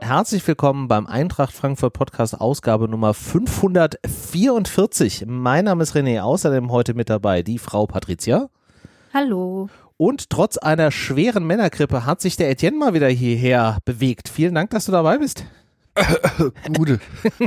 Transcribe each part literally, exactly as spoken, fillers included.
herzlich willkommen beim Eintracht Frankfurt Podcast Ausgabe Nummer fünfhundertvierundvierzig. Mein Name ist René, außerdem heute mit dabei die Frau Patricia. Hallo. Und trotz einer schweren Männergrippe hat sich der Etienne mal wieder hierher bewegt. Vielen Dank, dass du dabei bist. Gute.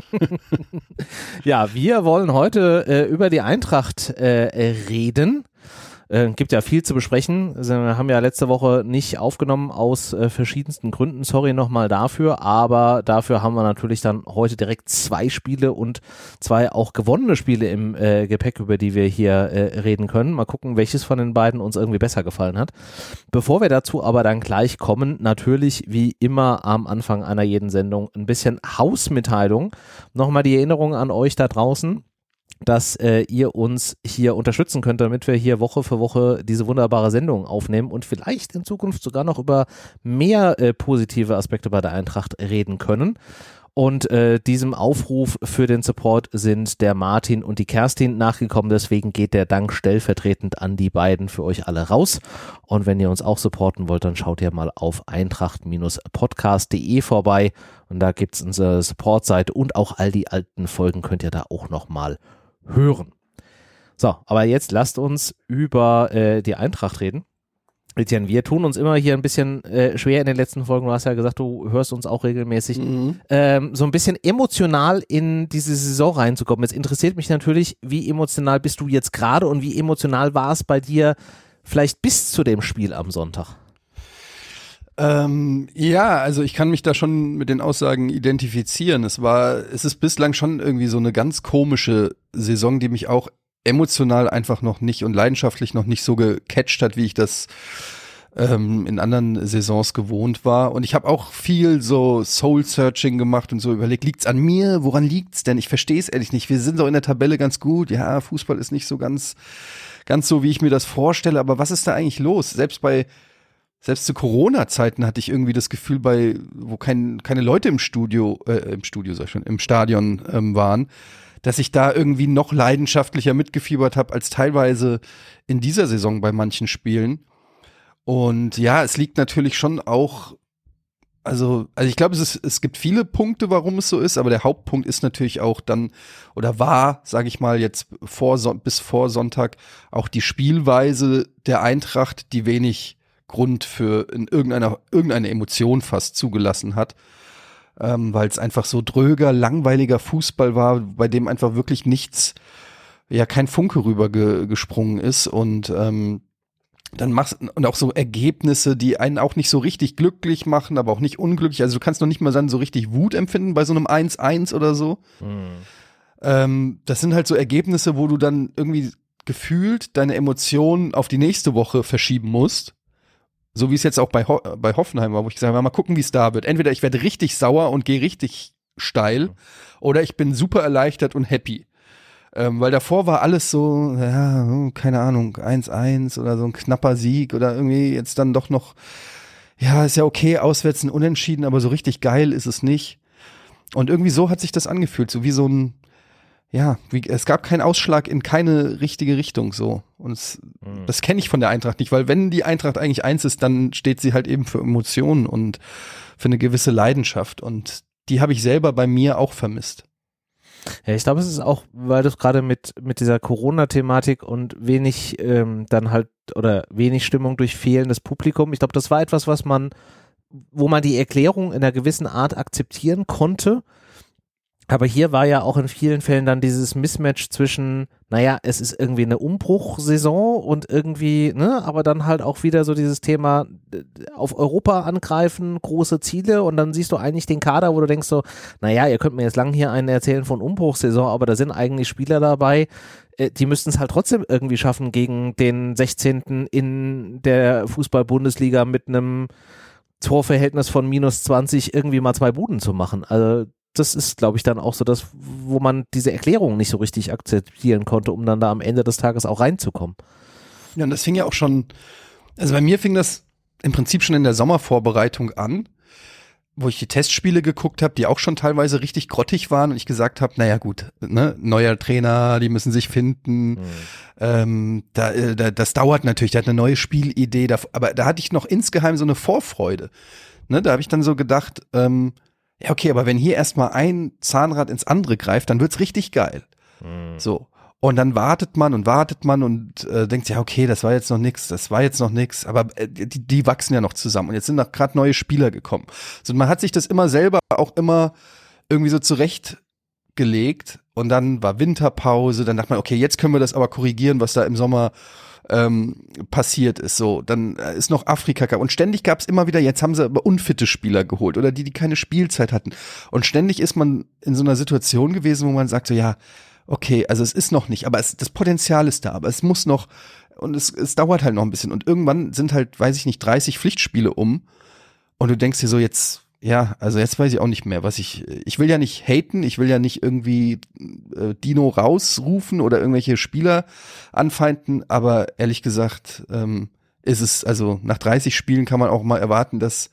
Ja, wir wollen heute äh, über die Eintracht äh, reden. Äh, gibt ja viel zu besprechen. Also, wir haben ja letzte Woche nicht aufgenommen aus äh, verschiedensten Gründen. Sorry nochmal dafür, aber dafür haben wir natürlich dann heute direkt zwei Spiele und zwei auch gewonnene Spiele im äh, Gepäck, über die wir hier äh, reden können. Mal gucken, welches von den beiden uns irgendwie besser gefallen hat. Bevor wir dazu aber dann gleich kommen, natürlich wie immer am Anfang einer jeden Sendung ein bisschen Hausmitteilung. Nochmal die Erinnerung an euch da draußen, dass äh, ihr uns hier unterstützen könnt, damit wir hier Woche für Woche diese wunderbare Sendung aufnehmen und vielleicht in Zukunft sogar noch über mehr äh, positive Aspekte bei der Eintracht reden können. Und äh, diesem Aufruf für den Support sind der Martin und die Kerstin nachgekommen. Deswegen geht der Dank stellvertretend an die beiden für euch alle raus. Und wenn ihr uns auch supporten wollt, dann schaut ihr mal auf eintracht Podcast punkt de vorbei. Und da gibt's unsere Supportseite und auch all die alten Folgen könnt ihr da auch nochmal hören. So, aber jetzt lasst uns über äh, die Eintracht reden. Etienne, wir tun uns immer hier ein bisschen äh, schwer in den letzten Folgen. Du hast ja gesagt, du hörst uns auch regelmäßig, mhm. ähm, so ein bisschen emotional in diese Saison reinzukommen. Jetzt interessiert mich natürlich, wie emotional bist du jetzt gerade und wie emotional war es bei dir vielleicht bis zu dem Spiel am Sonntag? Ähm, ja, also ich kann mich da schon mit den Aussagen identifizieren. Es war, es ist bislang schon irgendwie so eine ganz komische Saison, die mich auch emotional einfach noch nicht und leidenschaftlich noch nicht so gecatcht hat, wie ich das ähm, in anderen Saisons gewohnt war. Und ich habe auch viel so Soul-Searching gemacht und so überlegt, liegt's an mir? Woran liegt's denn? Ich verstehe es ehrlich nicht. Wir sind doch in der Tabelle ganz gut. Ja, Fußball ist nicht so ganz, ganz so, wie ich mir das vorstelle. Aber was ist da eigentlich los? Selbst bei Selbst zu Corona-Zeiten hatte ich irgendwie das Gefühl, bei wo kein, keine Leute im Studio, äh, im Studio sag ich schon, im Stadion ähm, waren, dass ich da irgendwie noch leidenschaftlicher mitgefiebert habe als teilweise in dieser Saison bei manchen Spielen. Und ja, es liegt natürlich schon auch, also, also ich glaube, es ist, es gibt viele Punkte, warum es so ist, aber der Hauptpunkt ist natürlich auch dann, oder war, sage ich mal, jetzt vor bis vor Sonntag auch die Spielweise der Eintracht, die wenig Grund für in irgendeiner irgendeine Emotion fast zugelassen hat, ähm, weil es einfach so dröger, langweiliger Fußball war, bei dem einfach wirklich nichts, ja kein Funke rüber ge, gesprungen ist und ähm, dann machst und auch so Ergebnisse, die einen auch nicht so richtig glücklich machen, aber auch nicht unglücklich. Also du kannst noch nicht mal dann so richtig Wut empfinden bei so einem eins eins oder so. Mhm. Ähm, das sind halt so Ergebnisse, wo du dann irgendwie gefühlt deine Emotionen auf die nächste Woche verschieben musst. So wie es jetzt auch bei, Ho- bei Hoffenheim war, wo ich gesagt habe, mal gucken, wie es da wird. Entweder ich werde richtig sauer und gehe richtig steil oder ich bin super erleichtert und happy. Ähm, weil davor war alles so, ja, keine Ahnung, eins eins oder so ein knapper Sieg oder irgendwie jetzt dann doch noch, ja, ist ja okay, auswärts ein Unentschieden, aber so richtig geil ist es nicht. Und irgendwie so hat sich das angefühlt, so wie so ein, ja, wie, es gab keinen Ausschlag in keine richtige Richtung so. Und es, mhm. das kenne ich von der Eintracht nicht, weil wenn die Eintracht eigentlich eins ist, dann steht sie halt eben für Emotionen und für eine gewisse Leidenschaft. Und die habe ich selber bei mir auch vermisst. Ja, ich glaube, es ist auch, weil du es gerade mit, mit dieser Corona-Thematik und wenig ähm, dann halt, oder wenig Stimmung durch fehlendes Publikum, ich glaube, das war etwas, was man, wo man die Erklärung in einer gewissen Art akzeptieren konnte. Aber hier war ja auch in vielen Fällen dann dieses Mismatch zwischen, naja, es ist irgendwie eine Umbruchsaison und irgendwie, ne, aber dann halt auch wieder so dieses Thema auf Europa angreifen, große Ziele und dann siehst du eigentlich den Kader, wo du denkst so, naja, ihr könnt mir jetzt lang hier einen erzählen von Umbruchsaison, aber da sind eigentlich Spieler dabei, die müssten es halt trotzdem irgendwie schaffen, gegen den sechzehnten in der Fußball-Bundesliga mit einem Torverhältnis von minus zwanzig irgendwie mal zwei Buden zu machen. Also das ist, glaube ich, dann auch so das, wo man diese Erklärung nicht so richtig akzeptieren konnte, um dann da am Ende des Tages auch reinzukommen. Ja, und das fing ja auch schon, also bei mir fing das im Prinzip schon in der Sommervorbereitung an, wo ich die Testspiele geguckt habe, die auch schon teilweise richtig grottig waren und ich gesagt habe, naja gut, ne, neuer Trainer, die müssen sich finden, mhm. ähm, da, da, das dauert natürlich, der hat eine neue Spielidee, da, aber da hatte ich noch insgeheim so eine Vorfreude. Ne, da habe ich dann so gedacht, ähm, Ja, okay, aber wenn hier erstmal ein Zahnrad ins andere greift, dann wird's richtig geil. Mhm. So. Und dann wartet man und wartet man und äh, denkt, ja, okay, das war jetzt noch nix, das war jetzt noch nix, aber äh, die, die wachsen ja noch zusammen und jetzt sind noch gerade neue Spieler gekommen. So, man hat sich das immer selber auch immer irgendwie so zurechtgelegt und dann war Winterpause, dann dachte man, okay, jetzt können wir das aber korrigieren, was da im Sommer ähm, passiert ist. So, dann ist noch Afrika Cup und ständig gab es immer wieder, jetzt haben sie aber unfitte Spieler geholt oder die, die keine Spielzeit hatten. Und ständig ist man in so einer Situation gewesen, wo man sagt so, ja, okay, also es ist noch nicht, aber es, das Potenzial ist da, aber es muss noch und es, es dauert halt noch ein bisschen und irgendwann sind halt, weiß ich nicht, dreißig Pflichtspiele um und du denkst dir so jetzt, ja, also jetzt weiß ich auch nicht mehr, was ich, ich will ja nicht haten, ich will ja nicht irgendwie äh, Dino rausrufen oder irgendwelche Spieler anfeinden, aber ehrlich gesagt ähm, ist es, also nach dreißig Spielen kann man auch mal erwarten, dass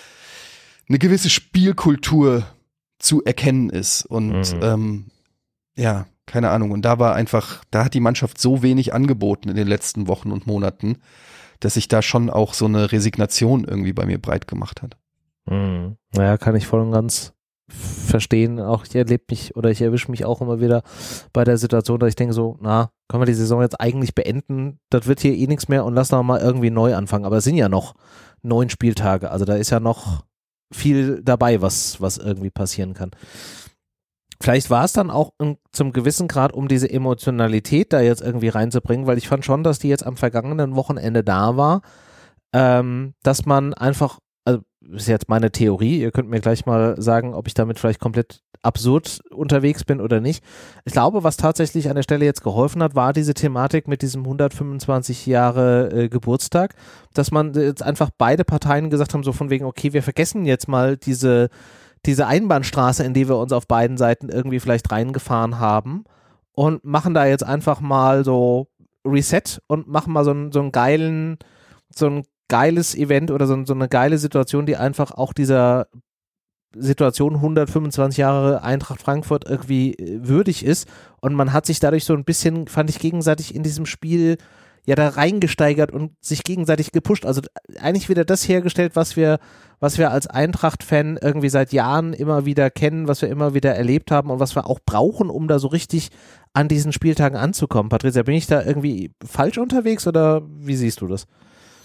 eine gewisse Spielkultur zu erkennen ist und mhm. ähm, ja, keine Ahnung. Und da war einfach, da hat die Mannschaft so wenig angeboten in den letzten Wochen und Monaten, dass sich da schon auch so eine Resignation irgendwie bei mir breit gemacht hat. Mhm. Naja, kann ich voll und ganz verstehen. Auch ich erlebe mich oder ich erwische mich auch immer wieder bei der Situation, dass ich denke so, na, können wir die Saison jetzt eigentlich beenden? Das wird hier eh nichts mehr und lass doch mal irgendwie neu anfangen. Aber es sind ja noch neun Spieltage. Also da ist ja noch viel dabei, was, was irgendwie passieren kann. Vielleicht war es dann auch in, zum gewissen Grad, um diese Emotionalität da jetzt irgendwie reinzubringen, weil ich fand schon, dass die jetzt am vergangenen Wochenende da war, ähm, dass man einfach, also das ist jetzt meine Theorie, ihr könnt mir gleich mal sagen, ob ich damit vielleicht komplett absurd unterwegs bin oder nicht. Ich glaube, was tatsächlich an der Stelle jetzt geholfen hat, war diese Thematik mit diesem hundertfünfundzwanzig Jahre äh, Geburtstag, dass man jetzt einfach beide Parteien gesagt haben, so von wegen, okay, wir vergessen jetzt mal diese diese Einbahnstraße, in die wir uns auf beiden Seiten irgendwie vielleicht reingefahren haben und machen da jetzt einfach mal so Reset und machen mal so einen, so einen geilen, so ein geiles Event oder so, so eine geile Situation, die einfach auch dieser Situation hundertfünfundzwanzig Jahre Eintracht Frankfurt irgendwie würdig ist und man hat sich dadurch so ein bisschen, fand ich, gegenseitig in diesem Spiel ja da reingesteigert und sich gegenseitig gepusht. Also eigentlich wieder das hergestellt, was wir, was wir als Eintracht-Fan irgendwie seit Jahren immer wieder kennen, was wir immer wieder erlebt haben und was wir auch brauchen, um da so richtig an diesen Spieltagen anzukommen. Patricia, bin ich da irgendwie falsch unterwegs oder wie siehst du das?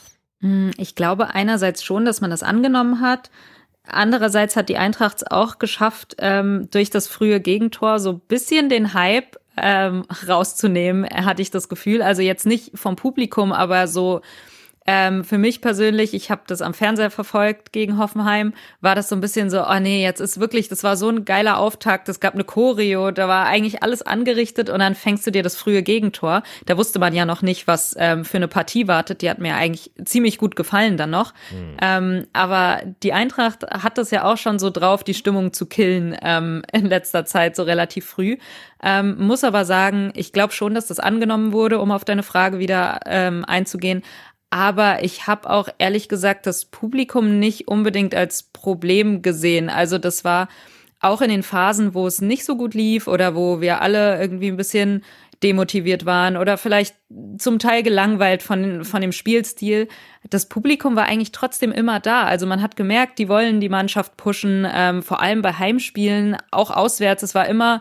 Ich glaube einerseits schon, dass man das angenommen hat. Andererseits hat die Eintracht es auch geschafft, ähm, durch das frühe Gegentor so ein bisschen den Hype ähm, rauszunehmen, hatte ich das Gefühl. Also jetzt nicht vom Publikum, aber so ähm, für mich persönlich, ich habe das am Fernseher verfolgt gegen Hoffenheim, war das so ein bisschen so, oh nee, jetzt ist wirklich, das war so ein geiler Auftakt, es gab eine Choreo, da war eigentlich alles angerichtet und dann fängst du dir das frühe Gegentor. Da wusste man ja noch nicht, was ähm, für eine Partie wartet, die hat mir eigentlich ziemlich gut gefallen dann noch. Mhm. Ähm, aber die Eintracht hat das ja auch schon so drauf, die Stimmung zu killen ähm, in letzter Zeit, so relativ früh. Ähm, muss aber sagen, ich glaube schon, dass das angenommen wurde, um auf deine Frage wieder ähm, einzugehen. Aber ich habe auch ehrlich gesagt das Publikum nicht unbedingt als Problem gesehen. Also das war auch in den Phasen, wo es nicht so gut lief oder wo wir alle irgendwie ein bisschen demotiviert waren oder vielleicht zum Teil gelangweilt von, von dem Spielstil. Das Publikum war eigentlich trotzdem immer da. Also man hat gemerkt, die wollen die Mannschaft pushen, ähm, vor allem bei Heimspielen, auch auswärts. Es war immer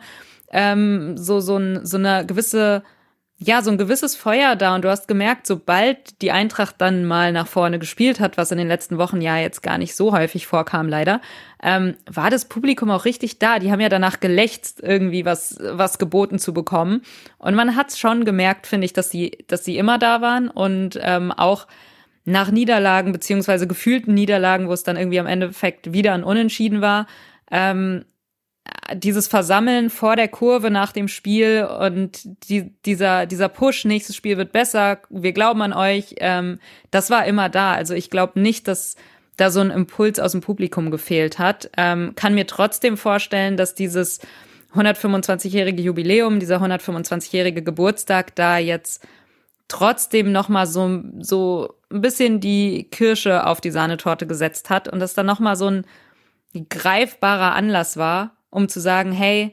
ähm, so, so, ein, so eine gewisse... Ja, so ein gewisses Feuer da und du hast gemerkt, sobald die Eintracht dann mal nach vorne gespielt hat, was in den letzten Wochen ja jetzt gar nicht so häufig vorkam leider, ähm, war das Publikum auch richtig da. Die haben ja danach gelächzt, irgendwie was was geboten zu bekommen und man hat's schon gemerkt, finde ich, dass sie dass sie immer da waren und ähm, auch nach Niederlagen beziehungsweise gefühlten Niederlagen, wo es dann irgendwie am Endeffekt wieder ein Unentschieden war, ähm, dieses Versammeln vor der Kurve nach dem Spiel und die, dieser dieser Push, nächstes Spiel wird besser, wir glauben an euch, ähm, das war immer da. Also ich glaube nicht, dass da so ein Impuls aus dem Publikum gefehlt hat. Ähm, kann mir trotzdem vorstellen, dass dieses hundertfünfundzwanzigjährige Jubiläum, dieser hundertfünfundzwanzigjährige Geburtstag da jetzt trotzdem nochmal so, so ein bisschen die Kirsche auf die Sahnetorte gesetzt hat und das dann nochmal so ein greifbarer Anlass war, um zu sagen, hey,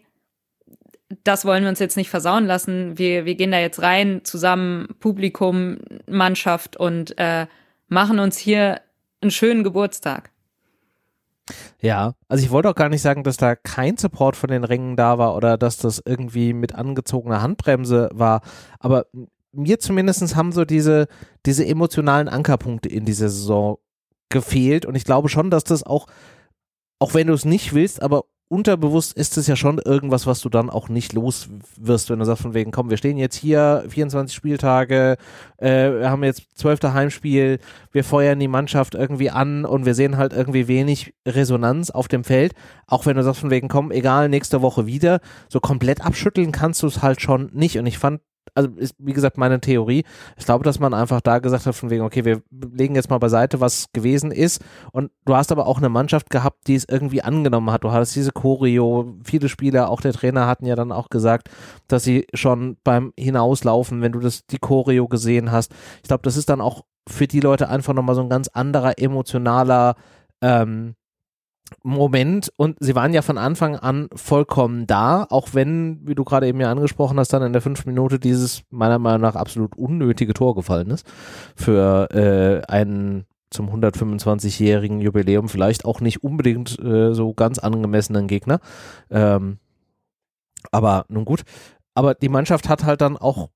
das wollen wir uns jetzt nicht versauen lassen. Wir, wir gehen da jetzt rein, zusammen, Publikum, Mannschaft und äh, machen uns hier einen schönen Geburtstag. Ja, also ich wollte auch gar nicht sagen, dass da kein Support von den Rängen da war oder dass das irgendwie mit angezogener Handbremse war, aber mir zumindest haben so diese, diese emotionalen Ankerpunkte in dieser Saison gefehlt und ich glaube schon, dass das auch, auch wenn du es nicht willst, aber unterbewusst ist es ja schon irgendwas, was du dann auch nicht los wirst, wenn du sagst von wegen, komm, wir stehen jetzt hier, vierundzwanzig Spieltage, äh, wir haben jetzt zwölfte Heimspiel, wir feuern die Mannschaft irgendwie an und wir sehen halt irgendwie wenig Resonanz auf dem Feld, auch wenn du sagst von wegen, komm, egal, nächste Woche wieder, so komplett abschütteln kannst du es halt schon nicht und ich fand, also ist, wie gesagt, meine Theorie. Ich glaube, dass man einfach da gesagt hat, von wegen, okay, wir legen jetzt mal beiseite, was gewesen ist. Und du hast aber auch eine Mannschaft gehabt, die es irgendwie angenommen hat. Du hattest diese Choreo, viele Spieler, auch der Trainer hatten ja dann auch gesagt, dass sie schon beim Hinauslaufen, wenn du das die Choreo gesehen hast, ich glaube, das ist dann auch für die Leute einfach nochmal so ein ganz anderer emotionaler ähm, Moment und sie waren ja von Anfang an vollkommen da, auch wenn, wie du gerade eben ja angesprochen hast, dann in der fünften Minute dieses meiner Meinung nach absolut unnötige Tor gefallen ist für äh, einen zum hundertfünfundzwanzigjährigen Jubiläum vielleicht auch nicht unbedingt äh, so ganz angemessenen Gegner. Ähm, aber nun gut. Aber die Mannschaft hat halt dann auch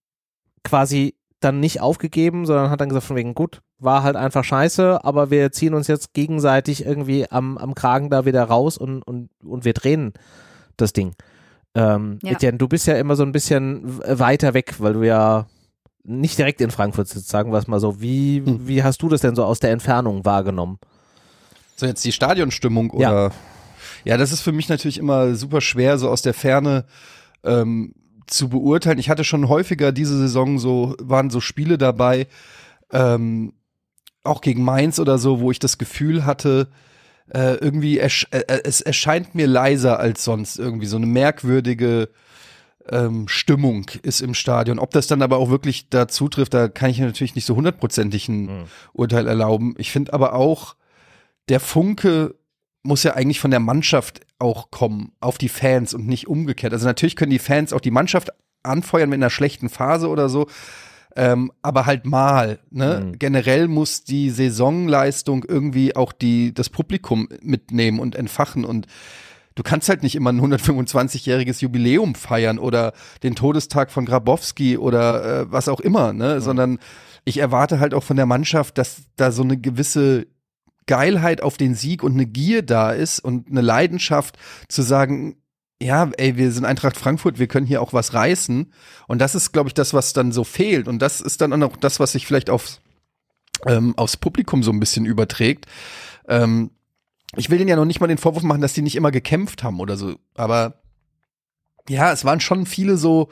quasi dann nicht aufgegeben, sondern hat dann gesagt von wegen, gut, war halt einfach scheiße, aber wir ziehen uns jetzt gegenseitig irgendwie am, am Kragen da wieder raus und, und, und wir drehen das Ding. Ähm, ja. Etienne, du bist ja immer so ein bisschen weiter weg, weil du ja nicht direkt in Frankfurt sitzt, sagen wir es mal so. Wie, hm. wie hast du das denn so aus der Entfernung wahrgenommen? So jetzt die Stadionstimmung oder? Ja, ja das ist für mich natürlich immer super schwer, so aus der Ferne ähm, zu beurteilen. Ich hatte schon häufiger diese Saison so, waren so Spiele dabei, ähm, auch gegen Mainz oder so, wo ich das Gefühl hatte, äh, irgendwie ersch- äh, es erscheint mir leiser als sonst, irgendwie so eine merkwürdige ähm, Stimmung ist im Stadion. Ob das dann aber auch wirklich da zutrifft, da kann ich natürlich nicht so hundertprozentig ein mhm. Urteil erlauben. Ich finde aber auch, der Funke muss ja eigentlich von der Mannschaft auch kommen, auf die Fans und nicht umgekehrt. Also natürlich können die Fans auch die Mannschaft anfeuern mit einer schlechten Phase oder so, ähm, aber halt mal. Ne? Mhm. Generell muss die Saisonleistung irgendwie auch die das Publikum mitnehmen und entfachen und du kannst halt nicht immer ein hundertfünfundzwanzigjähriges Jubiläum feiern oder den Todestag von Grabowski oder äh, was auch immer, ne? Mhm. Sondern ich erwarte halt auch von der Mannschaft, dass da so eine gewisse Geilheit auf den Sieg und eine Gier da ist und eine Leidenschaft zu sagen, ja, ey, wir sind Eintracht Frankfurt, wir können hier auch was reißen. Und das ist, glaube ich, das, was dann so fehlt. Und das ist dann auch das, was sich vielleicht aufs, ähm, aufs Publikum so ein bisschen überträgt. Ähm, ich will denen ja noch nicht mal den Vorwurf machen, dass die nicht immer gekämpft haben oder so. Aber ja, es waren schon viele so,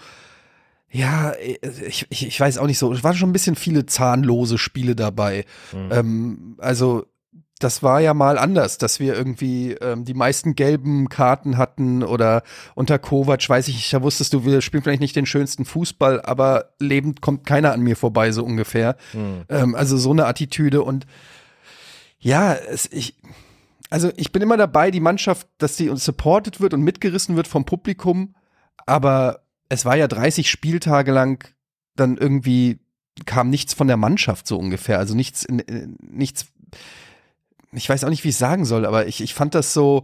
ja, ich, ich, ich weiß auch nicht so, es waren schon ein bisschen viele zahnlose Spiele dabei. Mhm. Ähm, also das war ja mal anders, dass wir irgendwie ähm, die meisten gelben Karten hatten oder unter Kovac, weiß ich nicht, da wusstest du, wir spielen vielleicht nicht den schönsten Fußball, aber lebend kommt keiner an mir vorbei, so ungefähr. Mhm. Ähm, also so eine Attitüde und ja, es, ich, also ich bin immer dabei, die Mannschaft, dass sie uns supported wird und mitgerissen wird vom Publikum, aber es war ja dreißig Spieltage lang dann irgendwie kam nichts von der Mannschaft so ungefähr, also nichts, nichts ich weiß auch nicht, wie ich sagen soll, aber ich, ich fand das so,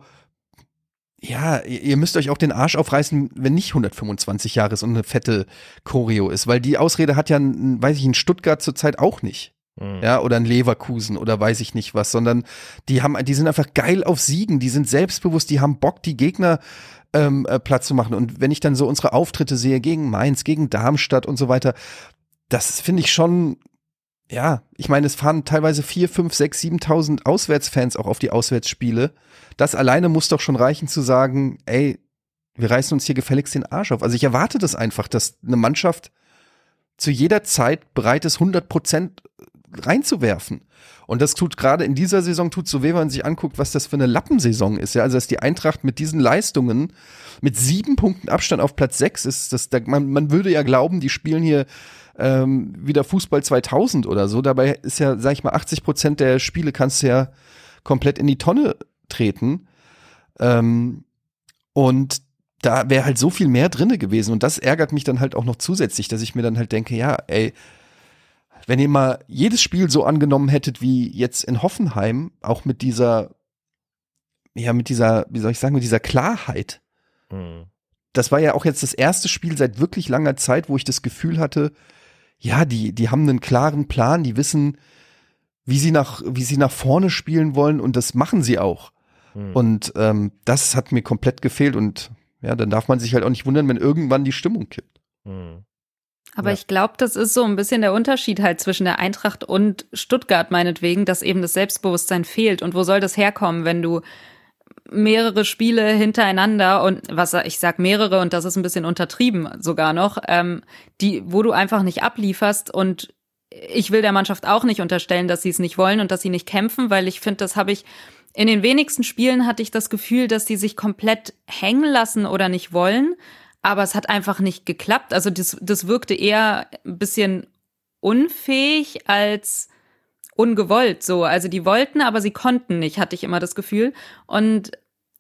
ja, ihr müsst euch auch den Arsch aufreißen, wenn nicht hundertfünfundzwanzig Jahre ist und eine fette Choreo ist, weil die Ausrede hat ja, ein, weiß ich, in Stuttgart zurzeit auch nicht. Mhm. Ja, oder in Leverkusen oder weiß ich nicht was, sondern die haben, die sind einfach geil auf Siegen, die sind selbstbewusst, die haben Bock, die Gegner ähm, äh, Platz zu machen. Und wenn ich dann so unsere Auftritte sehe gegen Mainz, gegen Darmstadt und so weiter, das finde ich schon. Ja, ich meine, es fahren teilweise vier, fünf, sechs, siebentausend Auswärtsfans auch auf die Auswärtsspiele. Das alleine muss doch schon reichen zu sagen, ey, wir reißen uns hier gefälligst den Arsch auf. Also ich erwarte das einfach, dass eine Mannschaft zu jeder Zeit bereit ist, hundert Prozent reinzuwerfen. Und das tut gerade in dieser Saison, tut so weh, wenn man sich anguckt, was das für eine Lappensaison ist. Ja, also dass die Eintracht mit diesen Leistungen mit sieben Punkten Abstand auf Platz sechs ist, das, da, man, man würde ja glauben, die spielen hier Ähm, wieder Fußball zweitausend oder so. Dabei ist ja, sag ich mal, achtzig Prozent der Spiele kannst du ja komplett in die Tonne treten. Ähm, und da wäre halt so viel mehr drinne gewesen. Und das ärgert mich dann halt auch noch zusätzlich, dass ich mir dann halt denke, ja, ey, wenn ihr mal jedes Spiel so angenommen hättet wie jetzt in Hoffenheim, auch mit dieser ja, mit dieser, wie soll ich sagen, mit dieser Klarheit. Mhm. Das war ja auch jetzt das erste Spiel seit wirklich langer Zeit, wo ich das Gefühl hatte, ja, die, die haben einen klaren Plan, die wissen, wie sie nach, wie sie nach vorne spielen wollen und das machen sie auch. Mhm. Und ähm, das hat mir komplett gefehlt und ja, dann darf man sich halt auch nicht wundern, wenn irgendwann die Stimmung kippt. Mhm. Aber ja. ich glaube, das ist so ein bisschen der Unterschied halt zwischen der Eintracht und Stuttgart meinetwegen, dass eben das Selbstbewusstsein fehlt. Und wo soll das herkommen, wenn du mehrere Spiele hintereinander und was ich sag mehrere und das ist ein bisschen untertrieben sogar noch, ähm, die, wo du einfach nicht ablieferst und ich will der Mannschaft auch nicht unterstellen, dass sie es nicht wollen und dass sie nicht kämpfen, weil ich finde, das habe ich in den wenigsten Spielen hatte ich das Gefühl, dass die sich komplett hängen lassen oder nicht wollen, aber es hat einfach nicht geklappt. Also das, das wirkte eher ein bisschen unfähig als ungewollt so. Also die wollten, aber sie konnten nicht, hatte ich immer das Gefühl. Und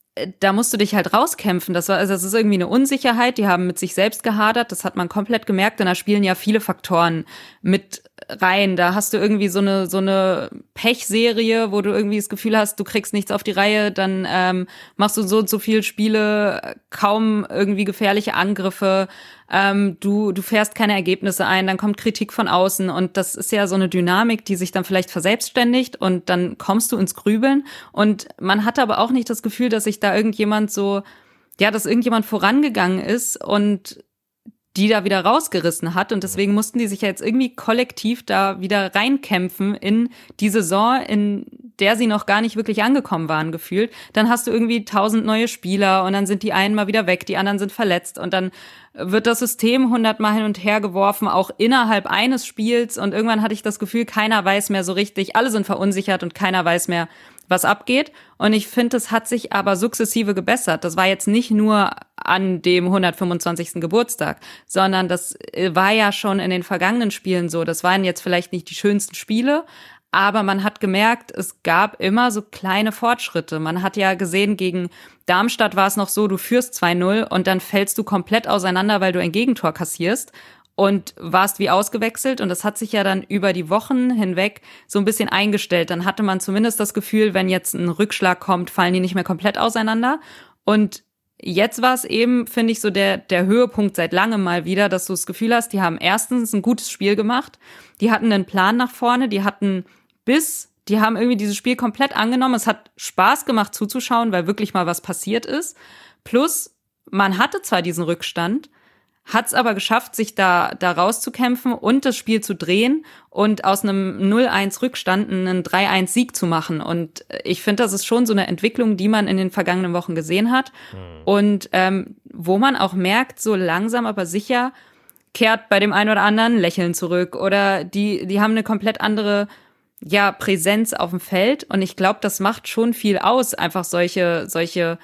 da musst du dich halt rauskämpfen. Das war, also das ist irgendwie eine Unsicherheit. Die haben mit sich selbst gehadert. Das hat man komplett gemerkt. Und da spielen ja viele Faktoren mit rein. Da hast du irgendwie so eine so eine Pechserie, wo du irgendwie das Gefühl hast, du kriegst nichts auf die Reihe. Dann ähm, machst du so und so viele Spiele, kaum irgendwie gefährliche Angriffe. Ähm, du du fährst keine Ergebnisse ein. Dann kommt Kritik von außen. Und das ist ja so eine Dynamik, die sich dann vielleicht verselbstständigt. Und dann kommst du ins Grübeln. Und man hatte aber auch nicht das Gefühl, dass sich da irgendjemand so, ja, dass irgendjemand vorangegangen ist und die da wieder rausgerissen hat. Und deswegen mussten die sich ja jetzt irgendwie kollektiv da wieder reinkämpfen in die Saison, in der sie noch gar nicht wirklich angekommen waren, gefühlt. Dann hast du irgendwie tausend neue Spieler und dann sind die einen mal wieder weg, die anderen sind verletzt und dann wird das System hundertmal hin und her geworfen, auch innerhalb eines Spiels. Und irgendwann hatte ich das Gefühl, keiner weiß mehr so richtig, alle sind verunsichert und keiner weiß mehr, was abgeht. Und ich finde, es hat sich aber sukzessive gebessert. Das war jetzt nicht nur an dem hundertfünfundzwanzigsten Geburtstag, sondern das war ja schon in den vergangenen Spielen so. Das waren jetzt vielleicht nicht die schönsten Spiele, aber man hat gemerkt, es gab immer so kleine Fortschritte. Man hat ja gesehen, gegen Darmstadt war es noch so, du führst zwei null und dann fällst du komplett auseinander, weil du ein Gegentor kassierst. Und warst wie ausgewechselt und das hat sich ja dann über die Wochen hinweg so ein bisschen eingestellt. Dann hatte man zumindest das Gefühl, wenn jetzt ein Rückschlag kommt, fallen die nicht mehr komplett auseinander. Und jetzt war es eben, finde ich, so der der Höhepunkt seit langem mal wieder, dass du das Gefühl hast, die haben erstens ein gutes Spiel gemacht, die hatten einen Plan nach vorne, die hatten Biss, die haben irgendwie dieses Spiel komplett angenommen. Es hat Spaß gemacht zuzuschauen, weil wirklich mal was passiert ist. Plus, man hatte zwar diesen Rückstand, hat es aber geschafft, sich da da rauszukämpfen und das Spiel zu drehen und aus einem null eins Rückstand einen drei eins Sieg zu machen. Und ich finde, das ist schon so eine Entwicklung, die man in den vergangenen Wochen gesehen hat. Mhm. Und ähm, wo man auch merkt, so langsam aber sicher kehrt bei dem einen oder anderen Lächeln zurück. Oder die die haben eine komplett andere ja Präsenz auf dem Feld. Und ich glaube, das macht schon viel aus, einfach solche solche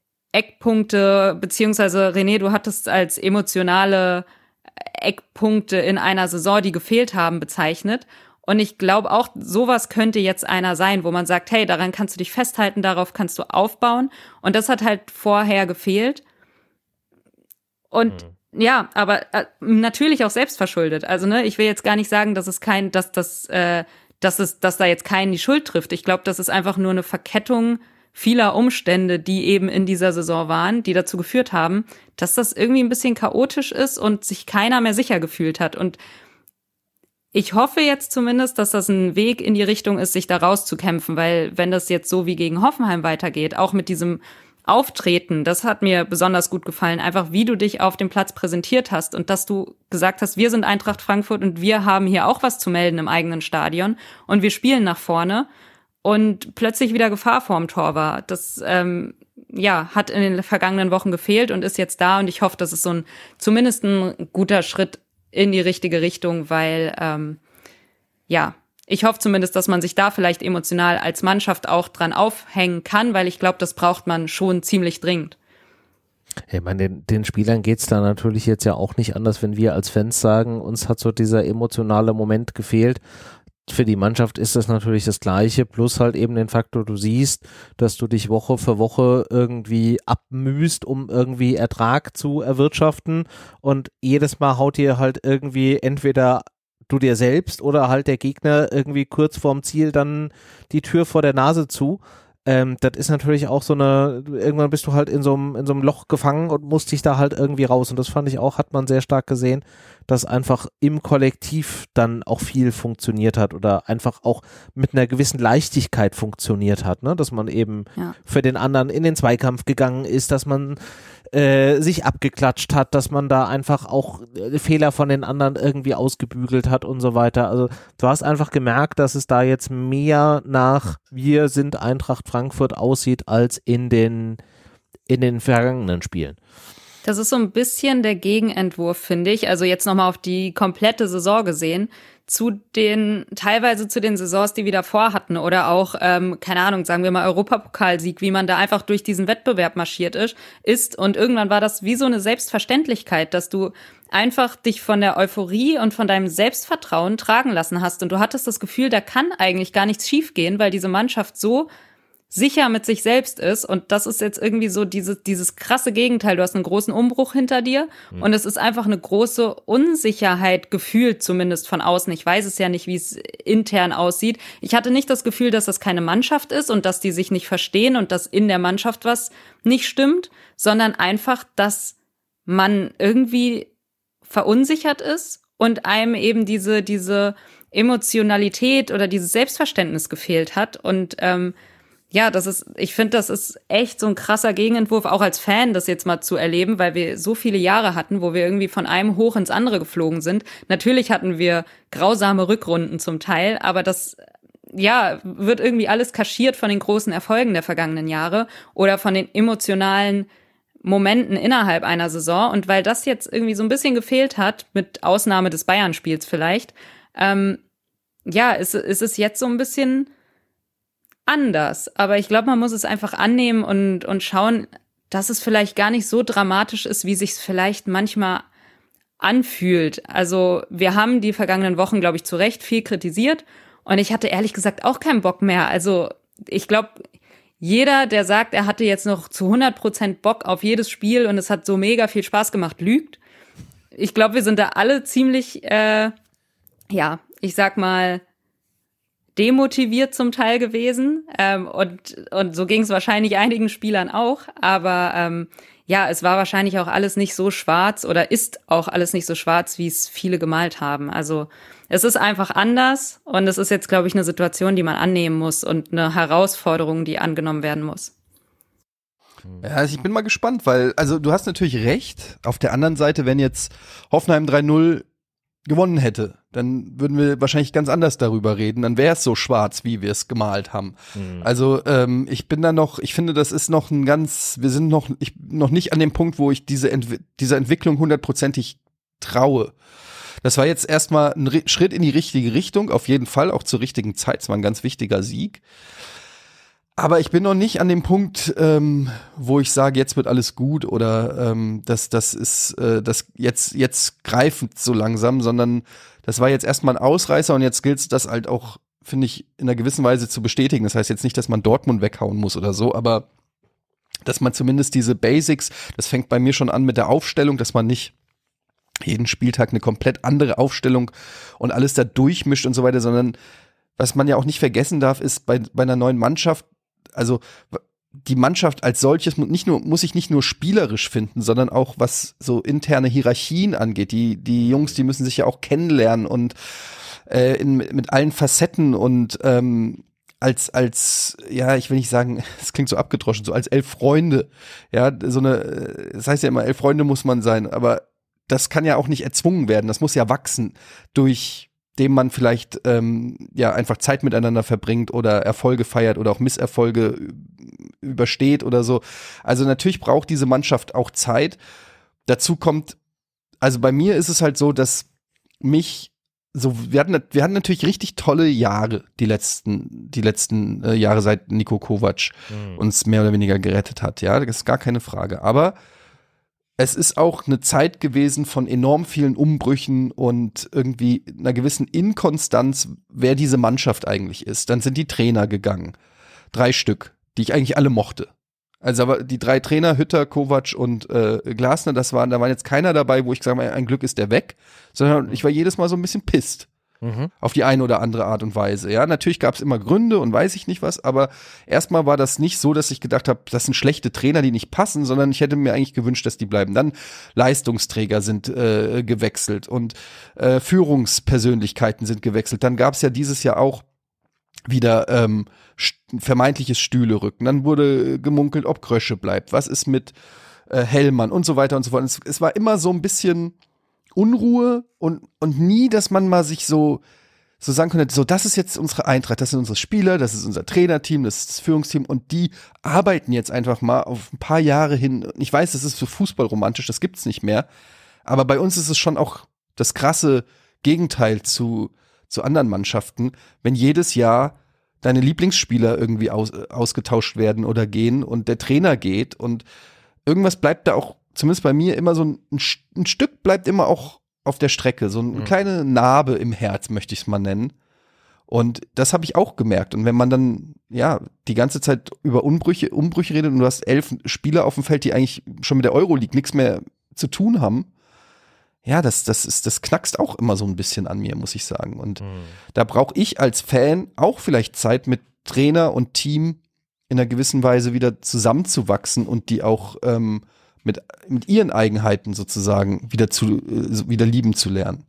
Eckpunkte, beziehungsweise René, du hattest als emotionale Eckpunkte in einer Saison, die gefehlt haben, bezeichnet. Und ich glaube auch, sowas könnte jetzt einer sein, wo man sagt, hey, daran kannst du dich festhalten, darauf kannst du aufbauen. Und das hat halt vorher gefehlt. Und mhm. ja, aber äh, natürlich auch selbstverschuldet. Also ne, ich will jetzt gar nicht sagen, dass es kein, dass das, äh, dass es, dass da jetzt keinen die Schuld trifft. Ich glaube, das ist einfach nur eine Verkettung vieler Umstände, die eben in dieser Saison waren, die dazu geführt haben, dass das irgendwie ein bisschen chaotisch ist und sich keiner mehr sicher gefühlt hat. Und ich hoffe jetzt zumindest, dass das ein Weg in die Richtung ist, sich da rauszukämpfen, weil wenn das jetzt so wie gegen Hoffenheim weitergeht, auch mit diesem Auftreten, das hat mir besonders gut gefallen, einfach wie du dich auf dem Platz präsentiert hast und dass du gesagt hast, wir sind Eintracht Frankfurt und wir haben hier auch was zu melden im eigenen Stadion und wir spielen nach vorne. Und plötzlich wieder Gefahr vorm Tor war. Das ähm, ja hat in den vergangenen Wochen gefehlt und ist jetzt da. Und ich hoffe, das ist so ein zumindest ein guter Schritt in die richtige Richtung, weil ähm, ja, ich hoffe zumindest, dass man sich da vielleicht emotional als Mannschaft auch dran aufhängen kann, weil ich glaube, das braucht man schon ziemlich dringend. Ich meine, den, den Spielern geht's da natürlich jetzt ja auch nicht anders, wenn wir als Fans sagen, uns hat so dieser emotionale Moment gefehlt. Für die Mannschaft ist das natürlich das Gleiche, plus halt eben den Faktor, du siehst, dass du dich Woche für Woche irgendwie abmühst, um irgendwie Ertrag zu erwirtschaften und jedes Mal haut dir halt irgendwie entweder du dir selbst oder halt der Gegner irgendwie kurz vorm Ziel dann die Tür vor der Nase zu. Ähm, das ist natürlich auch so eine, irgendwann bist du halt in so einem, in so einem Loch gefangen und musst dich da halt irgendwie raus. Und das fand ich auch, hat man sehr stark gesehen, dass einfach im Kollektiv dann auch viel funktioniert hat oder einfach auch mit einer gewissen Leichtigkeit funktioniert hat, ne? Dass man eben ja. für den anderen in den Zweikampf gegangen ist, dass man äh, sich abgeklatscht hat, dass man da einfach auch äh, Fehler von den anderen irgendwie ausgebügelt hat und so weiter. Also du hast einfach gemerkt, dass es da jetzt mehr nach wir sind Eintracht Frankfurt aussieht als in den in den vergangenen Spielen. Das ist so ein bisschen der Gegenentwurf, finde ich. Also jetzt nochmal auf die komplette Saison gesehen, zu den, teilweise zu den Saisons, die wir davor hatten oder auch, ähm, keine Ahnung, sagen wir mal Europapokalsieg, wie man da einfach durch diesen Wettbewerb marschiert ist, ist und irgendwann war das wie so eine Selbstverständlichkeit, dass du einfach dich von der Euphorie und von deinem Selbstvertrauen tragen lassen hast und du hattest das Gefühl, da kann eigentlich gar nichts schiefgehen, weil diese Mannschaft so sicher mit sich selbst ist und das ist jetzt irgendwie so dieses, dieses krasse Gegenteil. Du hast einen großen Umbruch hinter dir mhm. und es ist einfach eine große Unsicherheit gefühlt, zumindest von außen. Ich weiß es ja nicht, wie es intern aussieht. Ich hatte nicht das Gefühl, dass das keine Mannschaft ist und dass die sich nicht verstehen und dass in der Mannschaft was nicht stimmt, sondern einfach, dass man irgendwie verunsichert ist und einem eben diese, diese Emotionalität oder dieses Selbstverständnis gefehlt hat und ähm, ja, das ist, ich finde, das ist echt so ein krasser Gegenentwurf, auch als Fan das jetzt mal zu erleben, weil wir so viele Jahre hatten, wo wir irgendwie von einem hoch ins andere geflogen sind. Natürlich hatten wir grausame Rückrunden zum Teil, aber das, ja, wird irgendwie alles kaschiert von den großen Erfolgen der vergangenen Jahre oder von den emotionalen Momenten innerhalb einer Saison. Und weil das jetzt irgendwie so ein bisschen gefehlt hat, mit Ausnahme des Bayern-Spiels vielleicht, ähm, ja, ist, ist es jetzt so ein bisschen anders, aber ich glaube, man muss es einfach annehmen und und schauen, dass es vielleicht gar nicht so dramatisch ist, wie sich's vielleicht manchmal anfühlt. Also wir haben die vergangenen Wochen, glaube ich, zu Recht viel kritisiert und ich hatte ehrlich gesagt auch keinen Bock mehr. Also ich glaube, jeder, der sagt, er hatte jetzt noch zu hundert Prozent Bock auf jedes Spiel und es hat so mega viel Spaß gemacht, lügt. Ich glaube, wir sind da alle ziemlich, äh, ja, ich sag mal, demotiviert zum Teil gewesen ähm, und und so ging es wahrscheinlich einigen Spielern auch, aber ähm, ja, es war wahrscheinlich auch alles nicht so schwarz oder ist auch alles nicht so schwarz, wie es viele gemalt haben. Also es ist einfach anders und es ist jetzt, glaube ich, eine Situation, die man annehmen muss und eine Herausforderung, die angenommen werden muss. Ja, also ich bin mal gespannt, weil, also du hast natürlich recht, auf der anderen Seite, wenn jetzt Hoffenheim drei null gewonnen hätte, dann würden wir wahrscheinlich ganz anders darüber reden. Dann wäre es so schwarz, wie wir es gemalt haben. Mhm. Also ähm, ich bin da noch, ich finde, das ist noch ein ganz, wir sind noch, ich, noch nicht an dem Punkt, wo ich diese Ent- dieser Entwicklung hundertprozentig traue. Das war jetzt erstmal ein R- Schritt in die richtige Richtung, auf jeden Fall, auch zur richtigen Zeit. Es war ein ganz wichtiger Sieg. Aber ich bin noch nicht an dem Punkt, ähm, wo ich sage, jetzt wird alles gut oder ähm, das, das ist äh, das jetzt, jetzt greifend so langsam, sondern das war jetzt erstmal ein Ausreißer und jetzt gilt es, das halt auch, finde ich, in einer gewissen Weise zu bestätigen. Das heißt jetzt nicht, dass man Dortmund weghauen muss oder so, aber dass man zumindest diese Basics, das fängt bei mir schon an mit der Aufstellung, dass man nicht jeden Spieltag eine komplett andere Aufstellung und alles da durchmischt und so weiter, sondern was man ja auch nicht vergessen darf, ist bei, bei einer neuen Mannschaft, also die Mannschaft als solches nicht nur, muss sich nicht nur spielerisch finden, sondern auch was so interne Hierarchien angeht. Die, die Jungs, die müssen sich ja auch kennenlernen und äh, in, mit allen Facetten und ähm, als, als, ja, ich will nicht sagen, es klingt so abgedroschen, so als elf Freunde. Ja, so eine, das heißt ja immer, elf Freunde muss man sein, aber das kann ja auch nicht erzwungen werden. Das muss ja wachsen durch dem man vielleicht ähm, ja einfach Zeit miteinander verbringt oder Erfolge feiert oder auch Misserfolge übersteht oder so. Also natürlich braucht diese Mannschaft auch Zeit. Dazu kommt, also bei mir ist es halt so, dass mich so, wir hatten, wir hatten natürlich richtig tolle Jahre, die letzten, die letzten äh, Jahre, seit Niko Kovac mhm. uns mehr oder weniger gerettet hat. Ja, das ist gar keine Frage. Aber es ist auch eine Zeit gewesen von enorm vielen Umbrüchen und irgendwie einer gewissen Inkonstanz, wer diese Mannschaft eigentlich ist. Dann sind die Trainer gegangen. Drei Stück, die ich eigentlich alle mochte. Also aber die drei Trainer, Hütter, Kovac und äh, Glasner, das waren, da war jetzt keiner dabei, wo ich sage, ein Glück ist der weg, sondern ich war jedes Mal so ein bisschen pisst. Mhm. Auf die eine oder andere Art und Weise. Ja, natürlich gab es immer Gründe und weiß ich nicht was, aber erstmal war das nicht so, dass ich gedacht habe, das sind schlechte Trainer, die nicht passen, sondern ich hätte mir eigentlich gewünscht, dass die bleiben. Dann Leistungsträger sind äh, gewechselt und äh, Führungspersönlichkeiten sind gewechselt. Dann gab es ja dieses Jahr auch wieder ähm, vermeintliches Stühlerücken. Dann wurde gemunkelt, ob Krösche bleibt. Was ist mit äh, Hellmann und so weiter und so fort. Es, es war immer so ein bisschen Unruhe und und nie, dass man mal sich so so sagen könnte, so das ist jetzt unsere Eintracht, das sind unsere Spieler, das ist unser Trainerteam, das ist das Führungsteam und die arbeiten jetzt einfach mal auf ein paar Jahre hin. Ich weiß, das ist so fußballromantisch, das gibt's nicht mehr, aber bei uns ist es schon auch das krasse Gegenteil zu zu anderen Mannschaften, wenn jedes Jahr deine Lieblingsspieler irgendwie aus, ausgetauscht werden oder gehen und der Trainer geht und irgendwas bleibt da auch, zumindest bei mir, immer so ein, ein Stück bleibt immer auch auf der Strecke, so eine mhm. kleine Narbe im Herz, möchte ich es mal nennen. Und das habe ich auch gemerkt. Und wenn man dann, ja, die ganze Zeit über Umbrüche, Umbrüche redet und du hast elf Spieler auf dem Feld, die eigentlich schon mit der Euroleague nichts mehr zu tun haben, ja, das, das ist, das knackst auch immer so ein bisschen an mir, muss ich sagen. Und mhm. da brauche ich als Fan auch vielleicht Zeit, mit Trainer und Team in einer gewissen Weise wieder zusammenzuwachsen und die auch ähm, mit, mit ihren Eigenheiten sozusagen wieder zu, äh, wieder lieben zu lernen.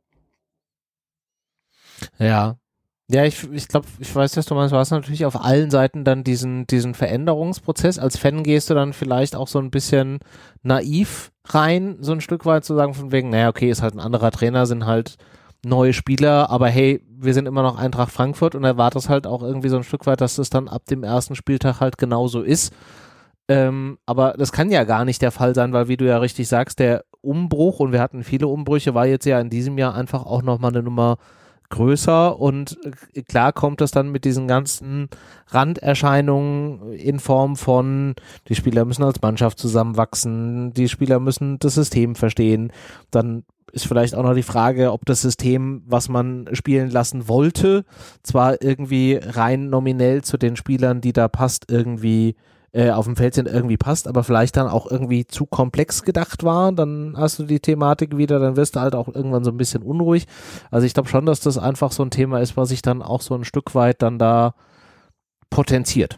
Ja. Ja, ich, ich glaube, ich weiß, dass du meinst, du hast natürlich auf allen Seiten dann diesen, diesen Veränderungsprozess. Als Fan gehst du dann vielleicht auch so ein bisschen naiv rein, so ein Stück weit zu sagen von wegen, naja, okay, ist halt ein anderer Trainer, sind halt neue Spieler, aber hey, wir sind immer noch Eintracht Frankfurt und erwartest halt auch irgendwie so ein Stück weit, dass das dann ab dem ersten Spieltag halt genauso ist. Ähm, aber das kann ja gar nicht der Fall sein, weil wie du ja richtig sagst, der Umbruch, und wir hatten viele Umbrüche, war jetzt ja in diesem Jahr einfach auch nochmal eine Nummer größer und klar kommt das dann mit diesen ganzen Randerscheinungen in Form von, die Spieler müssen als Mannschaft zusammenwachsen, die Spieler müssen das System verstehen, dann ist vielleicht auch noch die Frage, ob das System, was man spielen lassen wollte, zwar irgendwie rein nominell zu den Spielern, die da passt, irgendwie äh, auf dem Feld sind, irgendwie passt, aber vielleicht dann auch irgendwie zu komplex gedacht war, dann hast du die Thematik wieder, dann wirst du halt auch irgendwann so ein bisschen unruhig. Also ich glaube schon, dass das einfach so ein Thema ist, was sich dann auch so ein Stück weit dann da potenziert.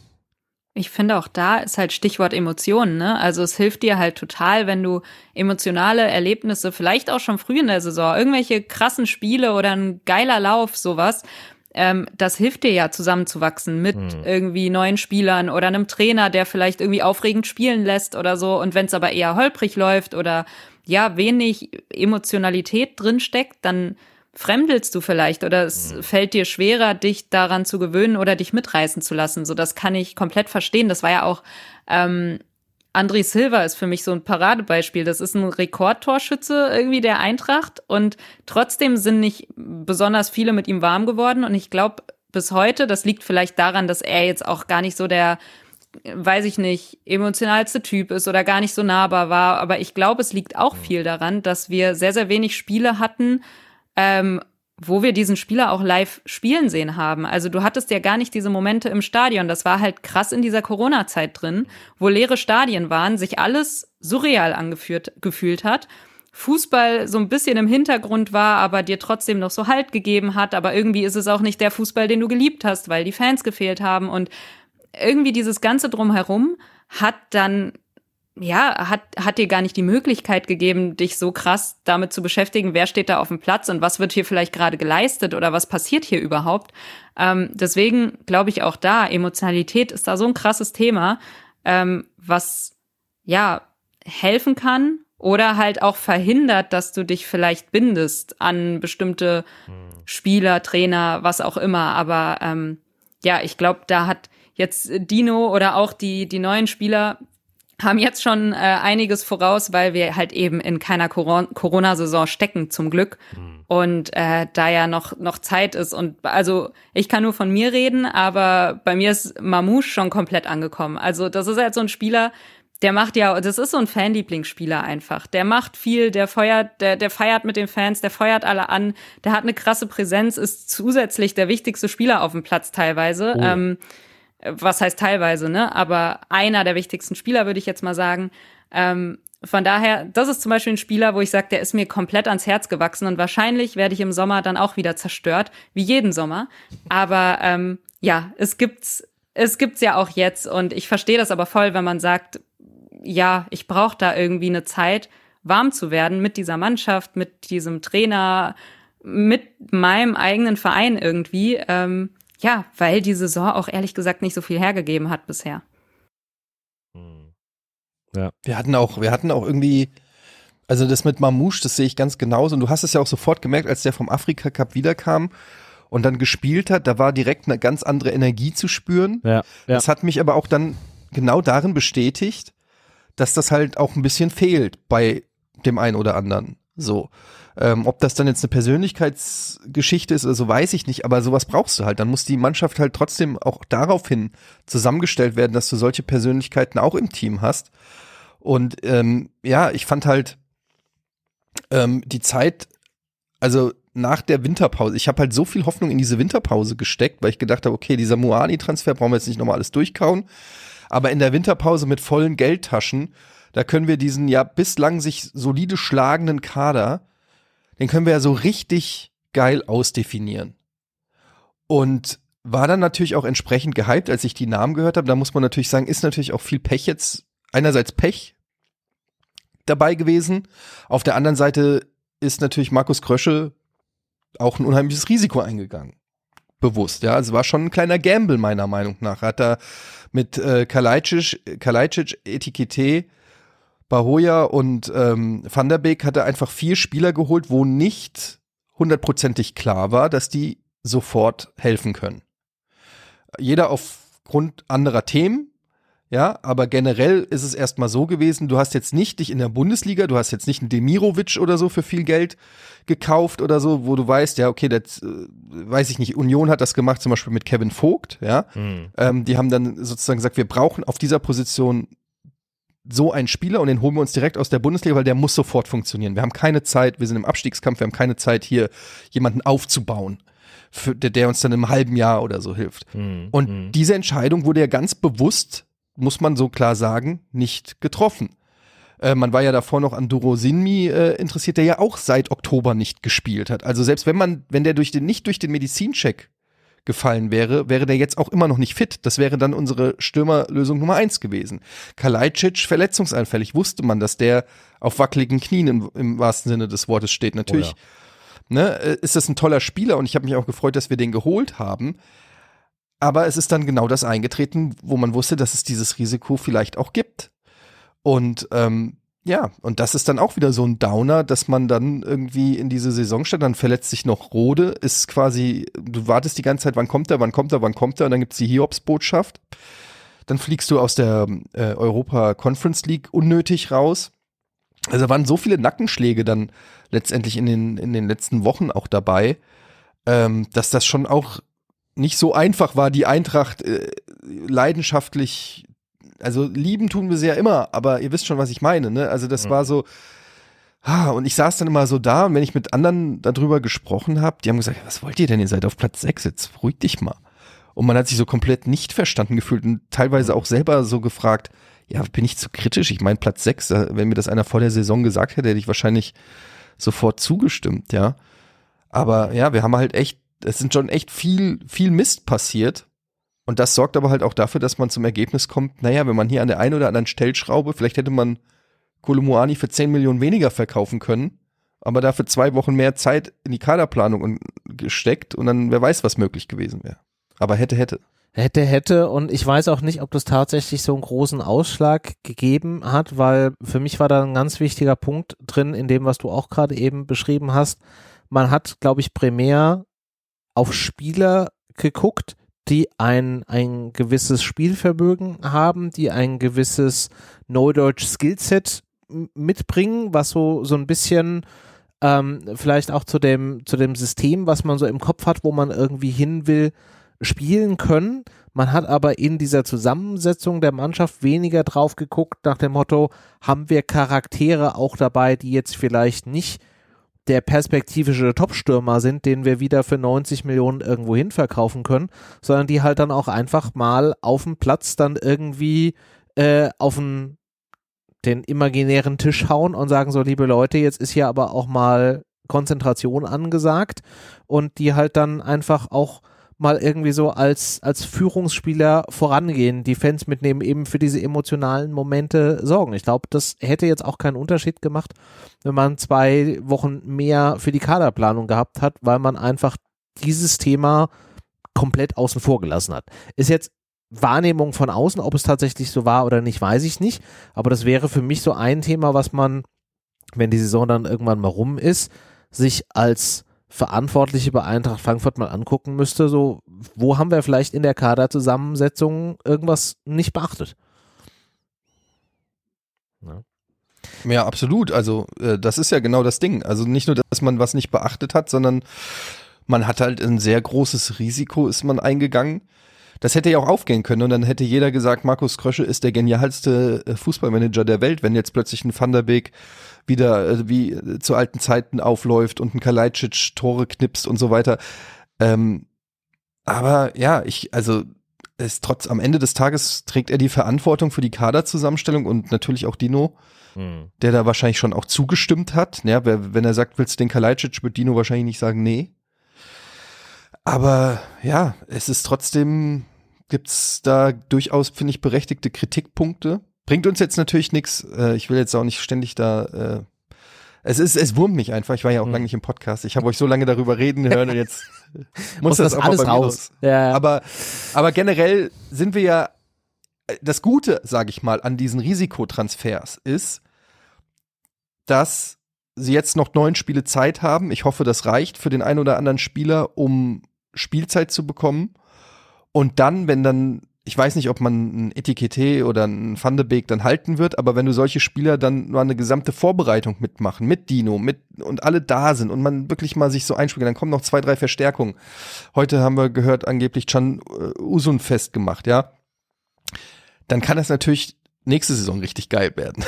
Ich finde auch da ist halt Stichwort Emotionen, ne? Also es hilft dir halt total, wenn du emotionale Erlebnisse, vielleicht auch schon früh in der Saison, irgendwelche krassen Spiele oder ein geiler Lauf, sowas, ähm, das hilft dir ja zusammenzuwachsen mit hm. irgendwie neuen Spielern oder einem Trainer, der vielleicht irgendwie aufregend spielen lässt oder so. Und wenn es aber eher holprig läuft oder ja wenig Emotionalität drinsteckt, dann fremdelst du vielleicht oder es mhm. fällt dir schwerer, dich daran zu gewöhnen oder dich mitreißen zu lassen. So, das kann ich komplett verstehen. Das war ja auch, ähm, André Silva ist für mich so ein Paradebeispiel. Das ist ein Rekordtorschütze irgendwie der Eintracht und trotzdem sind nicht besonders viele mit ihm warm geworden. Und ich glaube bis heute, das liegt vielleicht daran, dass er jetzt auch gar nicht so der, weiß ich nicht, emotionalste Typ ist oder gar nicht so nahbar war. Aber ich glaube, es liegt auch viel daran, dass wir sehr, sehr wenig Spiele hatten, Ähm, wo wir diesen Spieler auch live spielen sehen haben. Also du hattest ja gar nicht diese Momente im Stadion. Das war halt krass in dieser Corona-Zeit drin, wo leere Stadien waren, sich alles surreal angefühlt gefühlt hat. Fußball so ein bisschen im Hintergrund war, aber dir trotzdem noch so Halt gegeben hat. Aber irgendwie ist es auch nicht der Fußball, den du geliebt hast, weil die Fans gefehlt haben. Und irgendwie dieses Ganze drumherum hat dann ja, hat, hat dir gar nicht die Möglichkeit gegeben, dich so krass damit zu beschäftigen, wer steht da auf dem Platz und was wird hier vielleicht gerade geleistet oder was passiert hier überhaupt. Ähm, deswegen glaube ich auch da, Emotionalität ist da so ein krasses Thema, ähm, was ja helfen kann oder halt auch verhindert, dass du dich vielleicht bindest an bestimmte Spieler, Trainer, was auch immer. Aber ähm, ja, ich glaube, da hat jetzt Dino oder auch die, die neuen Spieler haben jetzt schon äh, einiges voraus, weil wir halt eben in keiner Cor- Corona-Saison stecken, zum Glück. Mhm. Und äh, da ja noch noch Zeit ist. Und also ich kann nur von mir reden, aber bei mir ist Mamouche schon komplett angekommen. Also das ist halt so ein Spieler, der macht ja, das ist so ein Fanlieblingsspieler einfach. Der macht viel, der feuert, der, der feiert mit den Fans, der feuert alle an, der hat eine krasse Präsenz, ist zusätzlich der wichtigste Spieler auf dem Platz teilweise. Oh. Ähm, Was heißt teilweise, ne? Aber einer der wichtigsten Spieler, würde ich jetzt mal sagen. Ähm, von daher, das ist zum Beispiel ein Spieler, wo ich sage, der ist mir komplett ans Herz gewachsen und wahrscheinlich werde ich im Sommer dann auch wieder zerstört, wie jeden Sommer. Aber ähm, ja, es gibt's, es gibt's ja auch jetzt und ich verstehe das aber voll, wenn man sagt, ja, ich brauche da irgendwie eine Zeit, warm zu werden mit dieser Mannschaft, mit diesem Trainer, mit meinem eigenen Verein irgendwie. Ähm, ja, weil die Saison auch ehrlich gesagt nicht so viel hergegeben hat bisher. Ja. Wir hatten auch, wir hatten auch irgendwie, also das mit Mamouche, das sehe ich ganz genauso. Und du hast es ja auch sofort gemerkt, als der vom Afrika Cup wiederkam und dann gespielt hat, da war direkt eine ganz andere Energie zu spüren. Ja, ja. Das hat mich aber auch dann genau darin bestätigt, dass das halt auch ein bisschen fehlt bei dem einen oder anderen. So. Ähm, ob das dann jetzt eine Persönlichkeitsgeschichte ist oder so, weiß ich nicht, aber sowas brauchst du halt. Dann muss die Mannschaft halt trotzdem auch daraufhin zusammengestellt werden, dass du solche Persönlichkeiten auch im Team hast. Und ähm, ja, ich fand halt ähm, die Zeit, also nach der Winterpause, ich habe halt so viel Hoffnung in diese Winterpause gesteckt, weil ich gedacht habe, okay, dieser Moani-Transfer brauchen wir jetzt nicht nochmal alles durchkauen, aber in der Winterpause mit vollen Geldtaschen, da können wir diesen ja bislang sich solide schlagenden Kader, den können wir ja so richtig geil ausdefinieren. Und war dann natürlich auch entsprechend gehypt, als ich die Namen gehört habe. Da muss man natürlich sagen, ist natürlich auch viel Pech jetzt, einerseits Pech dabei gewesen. Auf der anderen Seite ist natürlich Markus Krösche auch ein unheimliches Risiko eingegangen. Bewusst, ja. Also war schon ein kleiner Gamble meiner Meinung nach. Hat er mit äh, Kalajdzic, Kalajdzic, Etikette, Bahoja und ähm, Van der Beek hat er einfach vier Spieler geholt, wo nicht hundertprozentig klar war, dass die sofort helfen können. Jeder aufgrund anderer Themen, ja, aber generell ist es erstmal so gewesen, du hast jetzt nicht dich in der Bundesliga, du hast jetzt nicht einen Demirovic oder so für viel Geld gekauft oder so, wo du weißt, ja, okay, das, äh, weiß ich nicht, Union hat das gemacht, zum Beispiel mit Kevin Vogt, ja, mhm. ähm, die haben dann sozusagen gesagt, wir brauchen auf dieser Position so einen Spieler und den holen wir uns direkt aus der Bundesliga, weil der muss sofort funktionieren. Wir haben keine Zeit, wir sind im Abstiegskampf, wir haben keine Zeit, hier jemanden aufzubauen, für, der, der uns dann im halben Jahr oder so hilft. Mhm. Und mhm. diese Entscheidung wurde ja ganz bewusst, muss man so klar sagen, nicht getroffen. Äh, man war ja davor noch an Duro Sinmi äh, interessiert, der ja auch seit Oktober nicht gespielt hat. Also selbst wenn man, wenn der durch den, nicht durch den Medizincheck gefallen wäre, wäre der jetzt auch immer noch nicht fit. Das wäre dann unsere Stürmerlösung Nummer eins gewesen. Kalajdzic verletzungsanfällig, wusste man, dass der auf wackeligen Knien im, im wahrsten Sinne des Wortes steht. Natürlich oh ja. ne, ist das ein toller Spieler und ich habe mich auch gefreut, dass wir den geholt haben. Aber es ist dann genau das eingetreten, wo man wusste, dass es dieses Risiko vielleicht auch gibt. Und ähm, ja, und das ist dann auch wieder so ein Downer, dass man dann irgendwie in diese Saison steht, dann verletzt sich noch Rode, ist quasi, du wartest die ganze Zeit, wann kommt er, wann kommt er, wann kommt er, und dann gibt's die Hiobsbotschaft. Dann fliegst du aus der äh, Europa Conference League unnötig raus. Also waren so viele Nackenschläge dann letztendlich in den, in den letzten Wochen auch dabei, ähm, dass das schon auch nicht so einfach war, die Eintracht äh, leidenschaftlich, also lieben tun wir sie ja immer, aber ihr wisst schon, was ich meine, ne? Also das mhm. war so, ah, und ich saß dann immer so da und wenn ich mit anderen darüber gesprochen habe, die haben gesagt, was wollt ihr denn, ihr seid auf Platz sechs, jetzt beruhig dich mal. Und man hat sich so komplett nicht verstanden gefühlt und teilweise auch selber so gefragt, ja, bin ich zu kritisch? Ich meine Platz sechs, wenn mir das einer vor der Saison gesagt hätte, hätte ich wahrscheinlich sofort zugestimmt, ja. Aber ja, wir haben halt echt, es sind schon echt viel, viel Mist passiert. Und das sorgt aber halt auch dafür, dass man zum Ergebnis kommt, naja, wenn man hier an der einen oder anderen Stellschraube, vielleicht hätte man Kolo Muani für zehn Millionen weniger verkaufen können, aber dafür zwei Wochen mehr Zeit in die Kaderplanung gesteckt und dann wer weiß, was möglich gewesen wäre. Aber hätte, hätte. Hätte, hätte und ich weiß auch nicht, ob das tatsächlich so einen großen Ausschlag gegeben hat, weil für mich war da ein ganz wichtiger Punkt drin in dem, was du auch gerade eben beschrieben hast. Man hat, glaube ich, primär auf Spieler geguckt, die ein, ein gewisses Spielvermögen haben, die ein gewisses Neudeutsch Skillset mitbringen, was so, so ein bisschen ähm, vielleicht auch zu dem, zu dem System, was man so im Kopf hat, wo man irgendwie hin will, spielen können. Man hat aber in dieser Zusammensetzung der Mannschaft weniger drauf geguckt nach dem Motto, haben wir Charaktere auch dabei, die jetzt vielleicht nicht der perspektivische Topstürmer sind, den wir wieder für neunzig Millionen irgendwo hin verkaufen können, sondern die halt dann auch einfach mal auf dem Platz dann irgendwie äh, auf ein den imaginären Tisch hauen und sagen so, liebe Leute, jetzt ist hier aber auch mal Konzentration angesagt und die halt dann einfach auch mal irgendwie so als, als Führungsspieler vorangehen, die Fans mitnehmen, eben für diese emotionalen Momente sorgen. Ich glaube, das hätte jetzt auch keinen Unterschied gemacht, wenn man zwei Wochen mehr für die Kaderplanung gehabt hat, weil man einfach dieses Thema komplett außen vor gelassen hat. Ist jetzt Wahrnehmung von außen, ob es tatsächlich so war oder nicht, weiß ich nicht, aber das wäre für mich so ein Thema, was man, wenn die Saison dann irgendwann mal rum ist, sich als Verantwortliche bei Eintracht Frankfurt mal angucken müsste, so, wo haben wir vielleicht in der Kaderzusammensetzung irgendwas nicht beachtet? Ja. Ja, absolut. Also äh, das ist ja genau das Ding. Also nicht nur, dass man was nicht beachtet hat, sondern man hat halt ein sehr großes Risiko, ist man eingegangen. Das hätte ja auch aufgehen können und dann hätte jeder gesagt, Markus Krösche ist der genialste Fußballmanager der Welt, wenn jetzt plötzlich ein Van der Beek wieder äh, wie äh, zu alten Zeiten aufläuft und ein Kalajdzic Tore knipst und so weiter. Ähm, aber ja, ich, also es trotz am Ende des Tages trägt er die Verantwortung für die Kaderzusammenstellung und natürlich auch Dino, hm. der da wahrscheinlich schon auch zugestimmt hat. Ja, wenn er sagt, willst du den Kalajdzic, wird Dino wahrscheinlich nicht sagen, nee. Aber ja, es ist trotzdem, gibt's da durchaus, finde ich, berechtigte Kritikpunkte. Bringt uns jetzt natürlich nichts. Äh, ich will jetzt auch nicht ständig da. Äh, es ist, es wurmt mich einfach. Ich war ja auch hm. lange nicht im Podcast. Ich habe euch so lange darüber reden hören und jetzt muss das, das auch alles mal bei mir raus. Ja. Aber, aber generell sind wir ja. Das Gute, sage ich mal, an diesen Risikotransfers ist, dass sie jetzt noch neun Spiele Zeit haben. Ich hoffe, das reicht für den einen oder anderen Spieler, um Spielzeit zu bekommen. Und dann, wenn dann, ich weiß nicht, ob man ein Etikette oder ein Van de Beek dann halten wird, aber wenn du solche Spieler dann nur eine gesamte Vorbereitung mitmachen, mit Dino, mit und alle da sind und man wirklich mal sich so einspielt, dann kommen noch zwei, drei Verstärkungen. Heute haben wir gehört, angeblich Can Usun festgemacht, ja. Dann kann das natürlich nächste Saison richtig geil werden.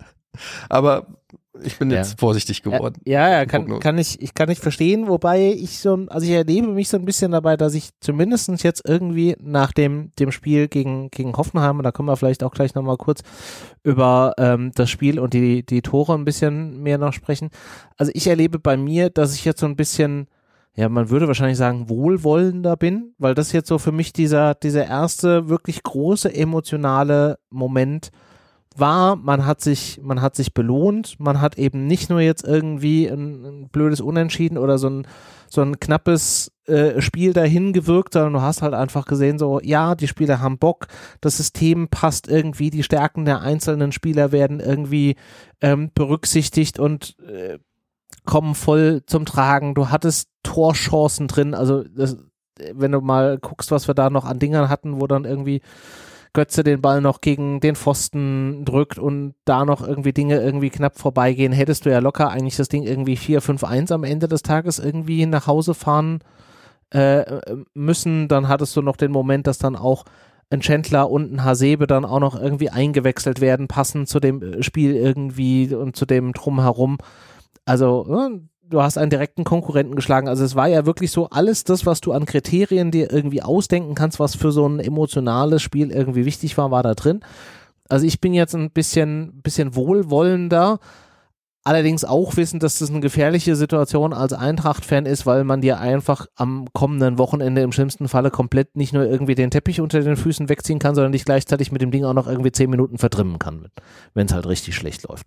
Aber ich bin jetzt ja. vorsichtig geworden. Ja, ja, kann, kann ich, ich kann nicht verstehen, wobei ich so, also ich erlebe mich so ein bisschen dabei, dass ich zumindest jetzt irgendwie nach dem, dem Spiel gegen, gegen Hoffenheim, und da können wir vielleicht auch gleich nochmal kurz über ähm, das Spiel und die, die Tore ein bisschen mehr noch sprechen. Also ich erlebe bei mir, dass ich jetzt so ein bisschen, ja, man würde wahrscheinlich sagen, wohlwollender bin, weil das jetzt so für mich dieser, dieser erste wirklich große emotionale Moment war, man hat sich, man hat sich belohnt, man hat eben nicht nur jetzt irgendwie ein, ein blödes Unentschieden oder so ein, so ein knappes äh, Spiel dahin gewirkt, sondern du hast halt einfach gesehen, so, ja, die Spieler haben Bock, das System passt irgendwie, die Stärken der einzelnen Spieler werden irgendwie ähm, berücksichtigt und äh, kommen voll zum Tragen. Du hattest Torchancen drin, also das, wenn du mal guckst, was wir da noch an Dingern hatten, wo dann irgendwie Götze den Ball noch gegen den Pfosten drückt und da noch irgendwie Dinge irgendwie knapp vorbeigehen, hättest du ja locker eigentlich das Ding irgendwie vier fünf eins am Ende des Tages irgendwie nach Hause fahren äh, müssen. Dann hattest du noch den Moment, dass dann auch ein Chandler und ein Hasebe dann auch noch irgendwie eingewechselt werden, passend zu dem Spiel irgendwie und zu dem Drumherum. Also, ja, du hast einen direkten Konkurrenten geschlagen. Also es war ja wirklich so alles das, was du an Kriterien dir irgendwie ausdenken kannst, was für so ein emotionales Spiel irgendwie wichtig war, war da drin. Also ich bin jetzt ein bisschen, bisschen wohlwollender, allerdings auch wissen, dass das eine gefährliche Situation als Eintracht-Fan ist, weil man dir einfach am kommenden Wochenende im schlimmsten Falle komplett nicht nur irgendwie den Teppich unter den Füßen wegziehen kann, sondern dich gleichzeitig mit dem Ding auch noch irgendwie zehn Minuten verdrimmen kann, wenn es halt richtig schlecht läuft.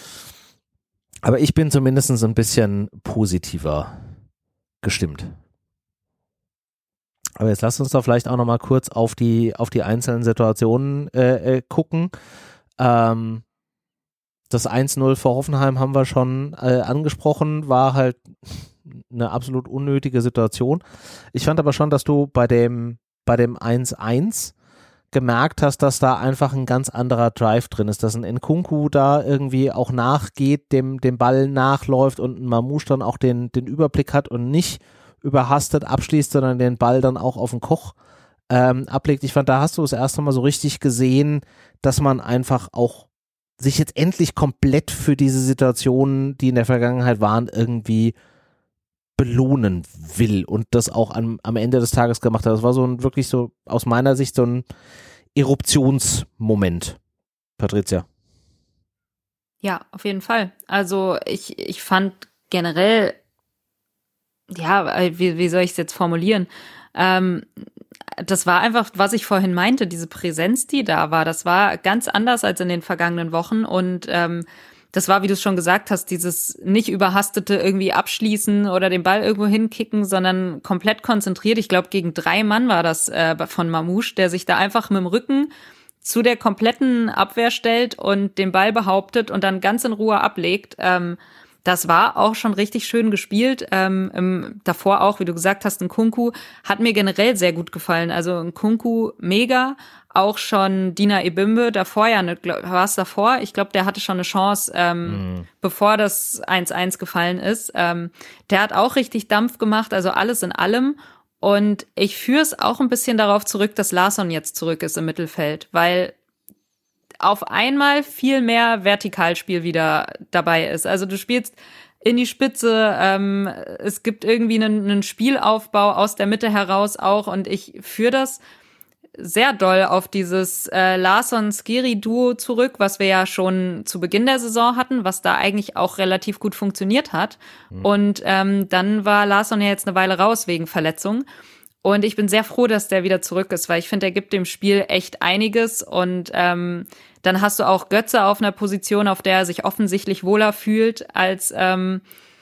Aber ich bin zumindest ein bisschen positiver gestimmt. Aber jetzt lasst uns doch vielleicht auch noch mal kurz auf die, auf die einzelnen Situationen äh, äh, gucken. Ähm, das eins null vor Hoffenheim haben wir schon äh, angesprochen, war halt eine absolut unnötige Situation. Ich fand aber schon, dass du bei dem, bei dem eins eins gemerkt hast, dass da einfach ein ganz anderer Drive drin ist, dass ein Nkunku da irgendwie auch nachgeht, dem, dem Ball nachläuft und ein Mamouche dann auch den, den Überblick hat und nicht überhastet abschließt, sondern den Ball dann auch auf den Koch ähm, ablegt. Ich fand, da hast du das erste Mal so richtig gesehen, dass man einfach auch sich jetzt endlich komplett für diese Situationen, die in der Vergangenheit waren, irgendwie belohnen will und das auch am, am Ende des Tages gemacht hat. Das war so ein wirklich so aus meiner Sicht so ein Eruptionsmoment. Patricia. Ja, auf jeden Fall. Also ich, ich fand generell, ja, wie, wie soll ich es jetzt formulieren? Ähm, das war einfach, was ich vorhin meinte, diese Präsenz, die da war, das war ganz anders als in den vergangenen Wochen und ähm, das war, wie du es schon gesagt hast, dieses nicht überhastete irgendwie abschließen oder den Ball irgendwo hinkicken, sondern komplett konzentriert. Ich glaube, gegen drei Mann war das äh, von Mamouche, der sich da einfach mit dem Rücken zu der kompletten Abwehr stellt und den Ball behauptet und dann ganz in Ruhe ablegt. Ähm, das war auch schon richtig schön gespielt. Ähm, im, davor auch, wie du gesagt hast, Nkunku hat mir generell sehr gut gefallen. Also Nkunku mega, auch schon Dina Ebimbe davor, ja, ne, war es davor? Ich glaube, der hatte schon eine Chance, ähm, mm. bevor das eins eins gefallen ist. Ähm, der hat auch richtig Dampf gemacht, also alles in allem. Und ich führe es auch ein bisschen darauf zurück, dass Larsson jetzt zurück ist im Mittelfeld, weil auf einmal viel mehr Vertikalspiel wieder dabei ist. Also du spielst in die Spitze, ähm, es gibt irgendwie einen, einen Spielaufbau aus der Mitte heraus auch und ich führe das sehr doll auf dieses äh, Larsson-Skiri-Duo zurück, was wir ja schon zu Beginn der Saison hatten, was da eigentlich auch relativ gut funktioniert hat. Mhm. Und ähm, dann war Larsson ja jetzt eine Weile raus wegen Verletzung. Und ich bin sehr froh, dass der wieder zurück ist, weil ich finde, er gibt dem Spiel echt einiges. Und ähm, dann hast du auch Götze auf einer Position, auf der er sich offensichtlich wohler fühlt, als ähm,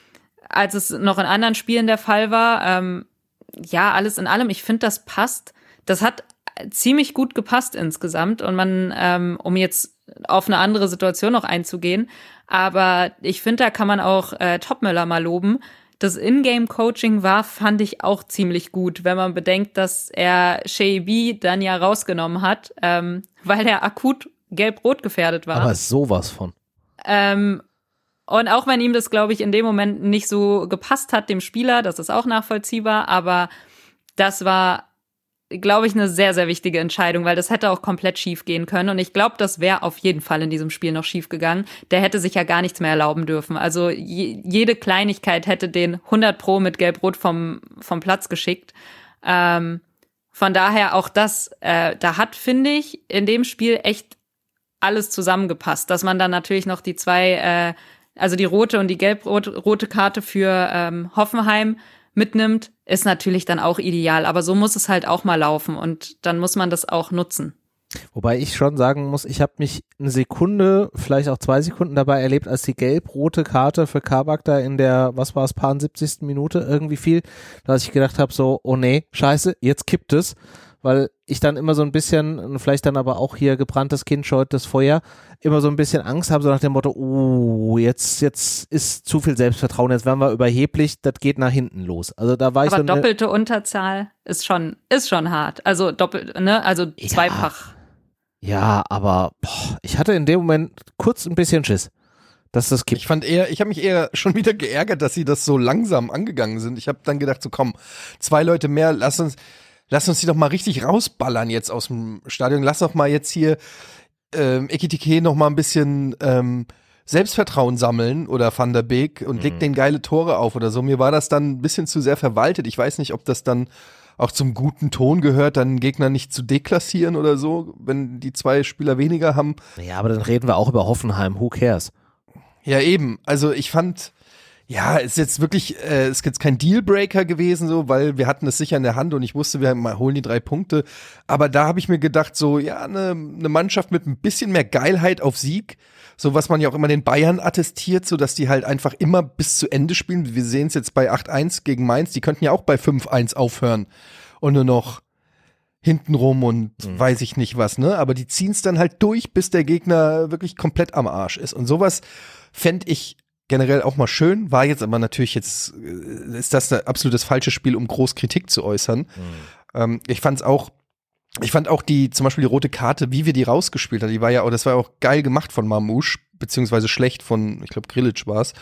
als es noch in anderen Spielen der Fall war. Ähm, ja, alles in allem, ich finde, das passt. Das hat ziemlich gut gepasst insgesamt. Und man, ähm, um jetzt auf eine andere Situation noch einzugehen, aber ich finde, da kann man auch äh, Topmöller mal loben. Das Ingame-Coaching war, fand ich auch ziemlich gut, wenn man bedenkt, dass er Shaibi dann ja rausgenommen hat, ähm, weil er akut gelb-rot gefährdet war. Aber sowas von. Ähm, und auch wenn ihm das, glaube ich, in dem Moment nicht so gepasst hat, dem Spieler, das ist auch nachvollziehbar, aber das war, glaube ich, eine sehr, sehr wichtige Entscheidung, weil das hätte auch komplett schief gehen können. Und ich glaube, das wäre auf jeden Fall in diesem Spiel noch schief gegangen. Der hätte sich ja gar nichts mehr erlauben dürfen. Also je, jede Kleinigkeit hätte den hundert Pro mit Gelb-Rot vom, vom Platz geschickt. Ähm, von daher auch das, äh, da hat, finde ich, in dem Spiel echt alles zusammengepasst. Dass man dann natürlich noch die zwei, äh, also die rote und die gelb-rote Karte für ähm, Hoffenheim mitnimmt, ist natürlich dann auch ideal. Aber so muss es halt auch mal laufen und dann muss man das auch nutzen. Wobei ich schon sagen muss, ich habe mich eine Sekunde, vielleicht auch zwei Sekunden dabei erlebt, als die gelb-rote Karte für Kabak da in der, was war es, paar siebzigsten Minute irgendwie fiel, dass ich gedacht habe so, oh nee, scheiße, jetzt kippt es. Weil ich dann immer so ein bisschen, vielleicht dann aber auch hier gebranntes Kind scheut das Feuer, immer so ein bisschen Angst habe, so nach dem Motto, oh, jetzt, jetzt ist zu viel Selbstvertrauen, jetzt werden wir überheblich, das geht nach hinten los. Also da war ich aber so doppelte Unterzahl ist schon, ist schon hart. Also doppelt, ne, also zweifach. Ja, ja aber boah, ich hatte in dem Moment kurz ein bisschen Schiss, dass das kippt. Ich fand eher, ich habe mich eher schon wieder geärgert, dass sie das so langsam angegangen sind. Ich habe dann gedacht, so komm, zwei Leute mehr, lass uns Lass uns die doch mal richtig rausballern jetzt aus dem Stadion. Lass doch mal jetzt hier ähm, Ekitike noch mal ein bisschen ähm, Selbstvertrauen sammeln oder Van der Beek und mhm. legt den geile Tore auf oder so. Mir war das dann ein bisschen zu sehr verwaltet. Ich weiß nicht, ob das dann auch zum guten Ton gehört, dann einen Gegner nicht zu deklassieren oder so, wenn die zwei Spieler weniger haben. Ja, aber dann reden wir auch über Hoffenheim. Who cares? Ja, eben. Also ich fand... Ja, ist jetzt wirklich, äh, ist jetzt kein Dealbreaker gewesen, so, weil wir hatten es sicher in der Hand und ich wusste, wir holen die drei Punkte. Aber da habe ich mir gedacht, so, ja, eine ne Mannschaft mit ein bisschen mehr Geilheit auf Sieg, so was man ja auch immer den Bayern attestiert, so dass die halt einfach immer bis zu Ende spielen. Wir sehen es jetzt bei acht eins gegen Mainz, die könnten ja auch bei fünf eins aufhören und nur noch hintenrum und mhm. weiß ich nicht was, ne? Aber die ziehen es dann halt durch, bis der Gegner wirklich komplett am Arsch ist. Und sowas fände ich generell auch mal schön, war jetzt aber natürlich jetzt, ist das ein absolutes falsches Spiel, um groß Kritik zu äußern. Mhm. Ähm, ich fand's auch, ich fand auch die, zum Beispiel die rote Karte, wie wir die rausgespielt haben, die war ja auch, das war auch geil gemacht von Mamouche, beziehungsweise schlecht von, ich glaube, Grilic war's.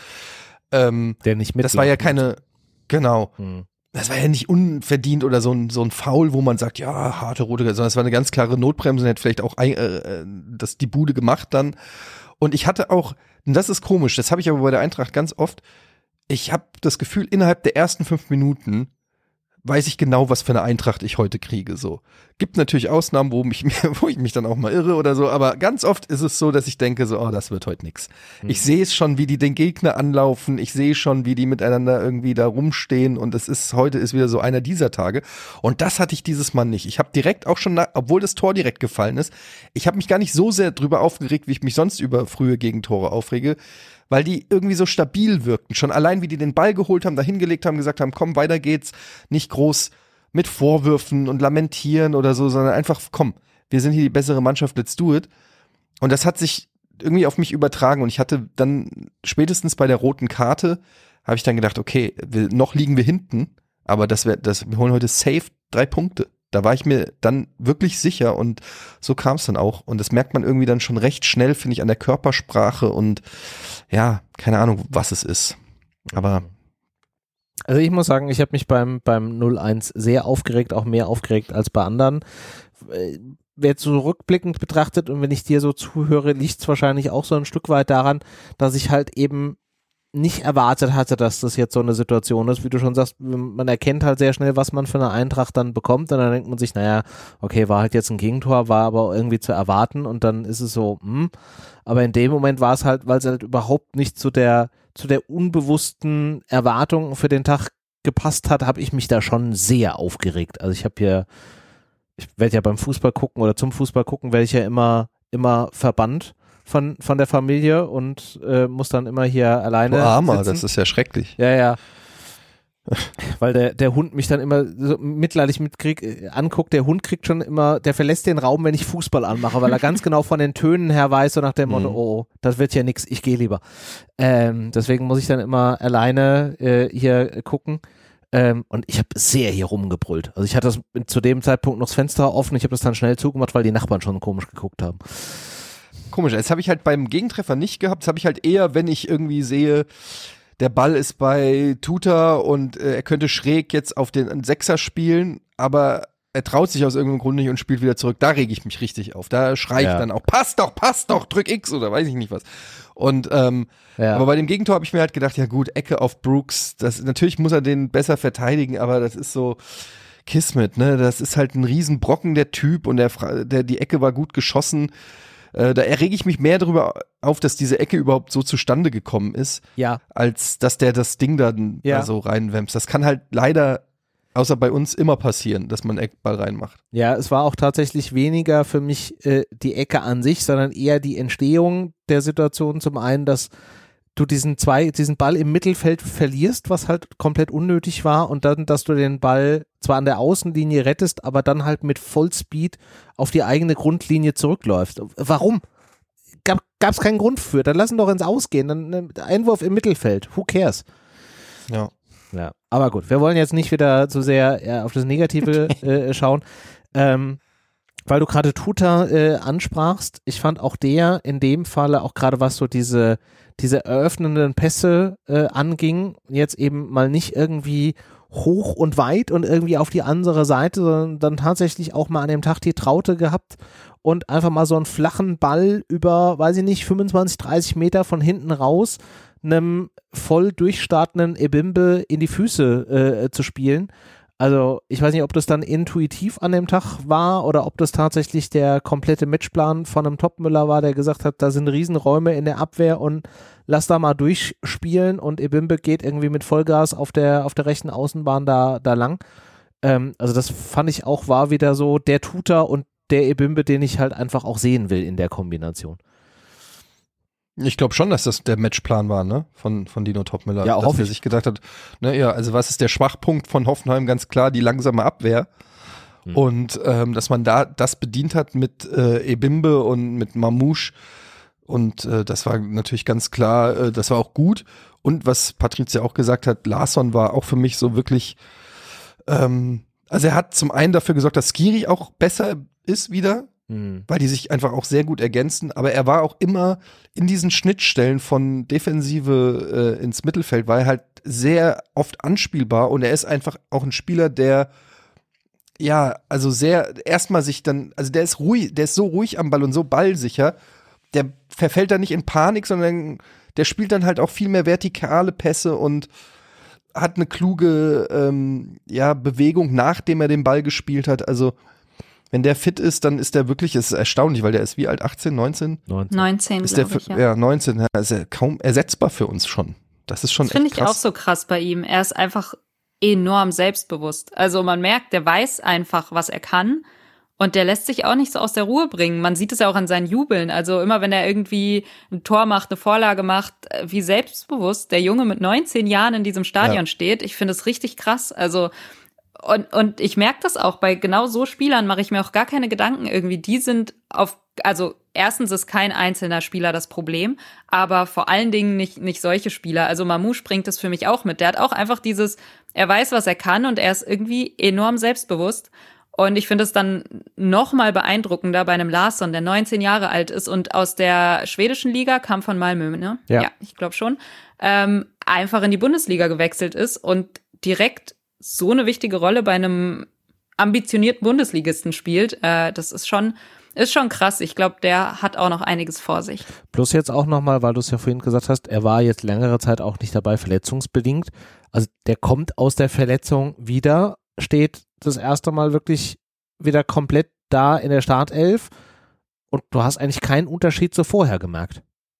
Ähm, Der nicht mit. Das war ja keine, genau. Mhm. Das war ja nicht unverdient oder so ein, so ein Foul, wo man sagt, ja, harte rote Karte, sondern es war eine ganz klare Notbremse und hätte vielleicht auch äh, das, die Bude gemacht dann. Und ich hatte auch, und das ist komisch, das habe ich aber bei der Eintracht ganz oft, ich habe das Gefühl, innerhalb der ersten fünf Minuten weiß ich genau, was für eine Eintracht ich heute kriege, so. Gibt natürlich Ausnahmen, wo, mich, wo ich mich dann auch mal irre oder so, aber ganz oft ist es so, dass ich denke so, oh, das wird heute nix. Mhm. Ich sehe es schon, wie die den Gegner anlaufen, ich sehe schon, wie die miteinander irgendwie da rumstehen und es ist, heute ist wieder so einer dieser Tage und das hatte ich dieses Mal nicht. Ich habe direkt auch schon, obwohl das Tor direkt gefallen ist, ich habe mich gar nicht so sehr drüber aufgeregt, wie ich mich sonst über frühe Gegentore aufrege, weil die irgendwie so stabil wirkten. Schon allein, wie die den Ball geholt haben, da hingelegt haben, gesagt haben, komm, weiter geht's, nicht groß mit Vorwürfen und Lamentieren oder so, sondern einfach, komm, wir sind hier die bessere Mannschaft, let's do it. Und das hat sich irgendwie auf mich übertragen und ich hatte dann spätestens bei der roten Karte, habe ich dann gedacht, okay, wir, noch liegen wir hinten, aber das wär, das, wir holen heute safe drei Punkte. Da war ich mir dann wirklich sicher und so kam es dann auch. Und das merkt man irgendwie dann schon recht schnell, finde ich, an der Körpersprache und ja, keine Ahnung, was es ist. Aber also ich muss sagen, ich habe mich beim, beim null eins sehr aufgeregt, auch mehr aufgeregt als bei anderen. Wer jetzt so rückblickend betrachtet und wenn ich dir so zuhöre, liegt es wahrscheinlich auch so ein Stück weit daran, dass ich halt eben nicht erwartet hatte, dass das jetzt so eine Situation ist, wie du schon sagst, man erkennt halt sehr schnell, was man für eine Eintracht dann bekommt und dann denkt man sich, naja, okay, war halt jetzt ein Gegentor, war aber irgendwie zu erwarten und dann ist es so, hm, aber in dem Moment war es halt, weil es halt überhaupt nicht zu der, zu der unbewussten Erwartung für den Tag gepasst hat, habe ich mich da schon sehr aufgeregt. Also ich habe hier, ich werde ja beim Fußball gucken oder zum Fußball gucken, werde ich ja immer, immer verbannt von von der Familie und äh, muss dann immer hier alleine du Armer, sitzen. Das ist ja schrecklich. Ja, ja. Weil der der Hund mich dann immer so mitleidig mitkrieg, äh, anguckt. Der Hund kriegt schon immer, der verlässt den Raum, wenn ich Fußball anmache, weil er ganz genau von den Tönen her weiß, so nach dem Motto, Mhm. oh, das wird ja nix, ich gehe lieber. Ähm, deswegen muss ich dann immer alleine äh, hier gucken. Ähm, und ich habe sehr hier rumgebrüllt. Also ich hatte das zu dem Zeitpunkt noch das Fenster offen, ich habe das dann schnell zugemacht, weil die Nachbarn schon komisch geguckt haben. Komisch, das habe ich halt beim Gegentreffer nicht gehabt. Das habe ich halt eher, wenn ich irgendwie sehe, der Ball ist bei Tuta und äh, er könnte schräg jetzt auf den Sechser spielen, aber er traut sich aus irgendeinem Grund nicht und spielt wieder zurück. Da rege ich mich richtig auf. Da schreie ich Ja. dann auch, passt doch, passt doch, drück X oder weiß ich nicht was. Und ähm, Ja. aber bei dem Gegentor habe ich mir halt gedacht, ja gut, Ecke auf Brooks, das natürlich muss er den besser verteidigen, aber das ist so Kismet, ne? Das ist halt ein Riesenbrocken, der Typ, und der, Fra- der die Ecke war gut geschossen. Äh, da errege ich mich mehr darüber auf, dass diese Ecke überhaupt so zustande gekommen ist, Ja. als dass der das Ding dann Ja. da so reinwämst. Das kann halt leider, außer bei uns, immer passieren, dass man einen Eckball reinmacht. Ja, es war auch tatsächlich weniger für mich äh, die Ecke an sich, sondern eher die Entstehung der Situation. Zum einen, dass du diesen zwei, diesen Ball im Mittelfeld verlierst, was halt komplett unnötig war, und dann, dass du den Ball zwar an der Außenlinie rettest, aber dann halt mit Vollspeed auf die eigene Grundlinie zurückläufst. Warum? Gab es keinen Grund für. Dann lass ihn doch ins Ausgehen. Dann äh, Einwurf im Mittelfeld. Who cares? Ja. Ja, aber gut, wir wollen jetzt nicht wieder zu sehr äh, auf das Negative äh, schauen. Ähm, weil du gerade Tuta äh, ansprachst, ich fand auch der in dem Falle, auch gerade was so diese, diese eröffnenden Pässe äh, anging, jetzt eben mal nicht irgendwie hoch und weit und irgendwie auf die andere Seite, sondern dann tatsächlich auch mal an dem Tag die Traute gehabt und einfach mal so einen flachen Ball über, weiß ich nicht, fünfundzwanzig, dreißig Meter von hinten raus einem voll durchstartenden Ebimbe in die Füße äh, zu spielen. Also ich weiß nicht, ob das dann intuitiv an dem Tag war oder ob das tatsächlich der komplette Matchplan von einem Topmüller war, der gesagt hat, da sind Riesenräume in der Abwehr und lass da mal durchspielen, und Ebimbe geht irgendwie mit Vollgas auf der auf der rechten Außenbahn da, da lang. Ähm, also das fand ich auch, war wieder so der Tuta und der Ebimbe, den ich halt einfach auch sehen will in der Kombination. Ich glaube schon, dass das der Matchplan war, ne, von, von Dino Topmüller. Ja, dass hoffe er ich. sich gedacht hat, ne, ja, also was ist der Schwachpunkt von Hoffenheim? Ganz klar, die langsame Abwehr. Hm. Und ähm, dass man da das bedient hat mit äh, Ebimbe und mit Mamouche. Und äh, das war natürlich ganz klar, äh, das war auch gut. Und was Patricia auch gesagt hat, Larsson war auch für mich so wirklich, ähm, also er hat zum einen dafür gesorgt, dass Skiri auch besser ist wieder, Hm. weil die sich einfach auch sehr gut ergänzen, aber er war auch immer in diesen Schnittstellen von Defensive äh, ins Mittelfeld, war er halt sehr oft anspielbar, und er ist einfach auch ein Spieler, der ja, also sehr, erstmal sich dann, also der ist ruhig, der ist so ruhig am Ball und so ballsicher, der verfällt da nicht in Panik, sondern der spielt dann halt auch viel mehr vertikale Pässe und hat eine kluge ähm, ja, Bewegung, nachdem er den Ball gespielt hat. Also wenn der fit ist, dann ist der wirklich, es ist erstaunlich, weil der ist wie alt, achtzehn, neunzehn? neunzehn, ist der, glaube ich, ja. Ja, neunzehn, ja, ist er kaum ersetzbar für uns schon. Das ist schon das finde ich krass. auch so krass bei ihm. Er ist einfach enorm selbstbewusst. Also man merkt, der weiß einfach, was er kann. Und der lässt sich auch nicht so aus der Ruhe bringen. Man sieht es ja auch an seinen Jubeln. Also immer, wenn er irgendwie ein Tor macht, eine Vorlage macht, wie selbstbewusst der Junge mit neunzehn Jahren in diesem Stadion ja. steht. Ich finde es richtig krass. Also und, und ich merke das auch, bei genau so Spielern mache ich mir auch gar keine Gedanken irgendwie. Die sind auf, also erstens ist kein einzelner Spieler das Problem, aber vor allen Dingen nicht, nicht solche Spieler. Also Mamouche bringt das für mich auch mit. Der hat auch einfach dieses, er weiß, was er kann und er ist irgendwie enorm selbstbewusst. Und ich finde es dann noch mal beeindruckender bei einem Larsson, der neunzehn Jahre alt ist und aus der schwedischen Liga, kam von Malmö, ne? Ja, ja ich glaube schon, ähm, einfach in die Bundesliga gewechselt ist und direkt so eine wichtige Rolle bei einem ambitionierten Bundesligisten spielt. Äh, das ist schon, ist schon krass. Ich glaube, der hat auch noch einiges vor sich. Plus jetzt auch noch mal, weil du es ja vorhin gesagt hast, er war jetzt längere Zeit auch nicht dabei, verletzungsbedingt. Also der kommt aus der Verletzung wieder, steht das erste Mal wirklich wieder komplett da in der Startelf und du hast eigentlich keinen Unterschied zu vorher gemerkt.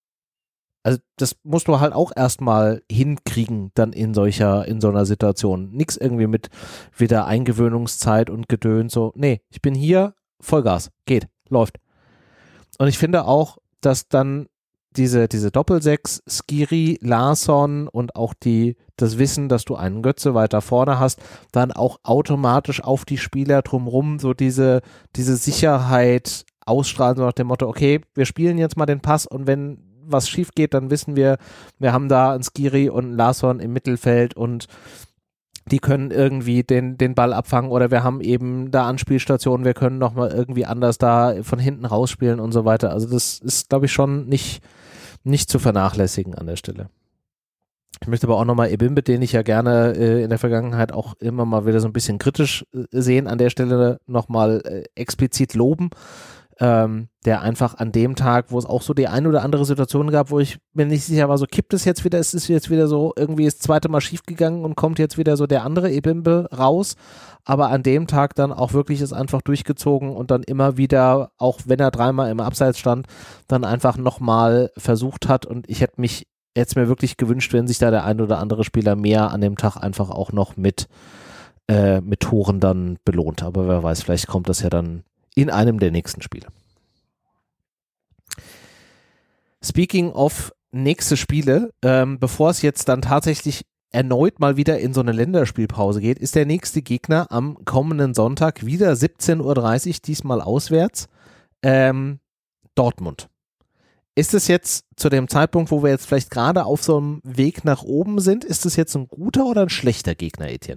Also das musst du halt auch erstmal hinkriegen dann in solcher, in so einer Situation. Nix irgendwie mit wieder Eingewöhnungszeit und Gedöns, so, nee, ich bin hier, Vollgas, geht, läuft. Und ich finde auch, dass dann diese, diese Doppelsechs, Skiri, Larsson und auch die, das Wissen, dass du einen Götze weiter vorne hast, dann auch automatisch auf die Spieler drumrum so diese, diese Sicherheit ausstrahlen, so nach dem Motto, okay, wir spielen jetzt mal den Pass und wenn was schief geht, dann wissen wir, wir haben da einen Skiri und einen Larsson im Mittelfeld und die können irgendwie den, den Ball abfangen oder wir haben eben da Anspielstationen, wir können nochmal irgendwie anders da von hinten rausspielen und so weiter. Also das ist, glaube ich, schon nicht, nicht zu vernachlässigen an der Stelle. Ich möchte aber auch nochmal Ebimbe, den ich ja gerne äh, in der Vergangenheit auch immer mal wieder so ein bisschen kritisch äh, sehen, an der Stelle nochmal äh, explizit loben. Ähm, der einfach an dem Tag, wo es auch so die ein oder andere Situation gab, wo ich mir nicht sicher war, so kippt es jetzt wieder, ist es jetzt wieder so, irgendwie ist das zweite Mal schief gegangen und kommt jetzt wieder so der andere Ebimbe raus, aber an dem Tag dann auch wirklich ist einfach durchgezogen und dann immer wieder, auch wenn er dreimal im Abseits stand, dann einfach nochmal versucht hat und ich hätte mich jetzt mir wirklich gewünscht, wenn sich da der ein oder andere Spieler mehr an dem Tag einfach auch noch mit, äh, mit Toren dann belohnt, aber wer weiß, vielleicht kommt das ja dann in einem der nächsten Spiele. Speaking of nächste Spiele, ähm, bevor es jetzt dann tatsächlich erneut mal wieder in so eine Länderspielpause geht, ist der nächste Gegner am kommenden Sonntag wieder siebzehn Uhr dreißig, diesmal auswärts, ähm, Dortmund. Ist es jetzt zu dem Zeitpunkt, wo wir jetzt vielleicht gerade auf so einem Weg nach oben sind, ist es jetzt ein guter oder ein schlechter Gegner, Etienne?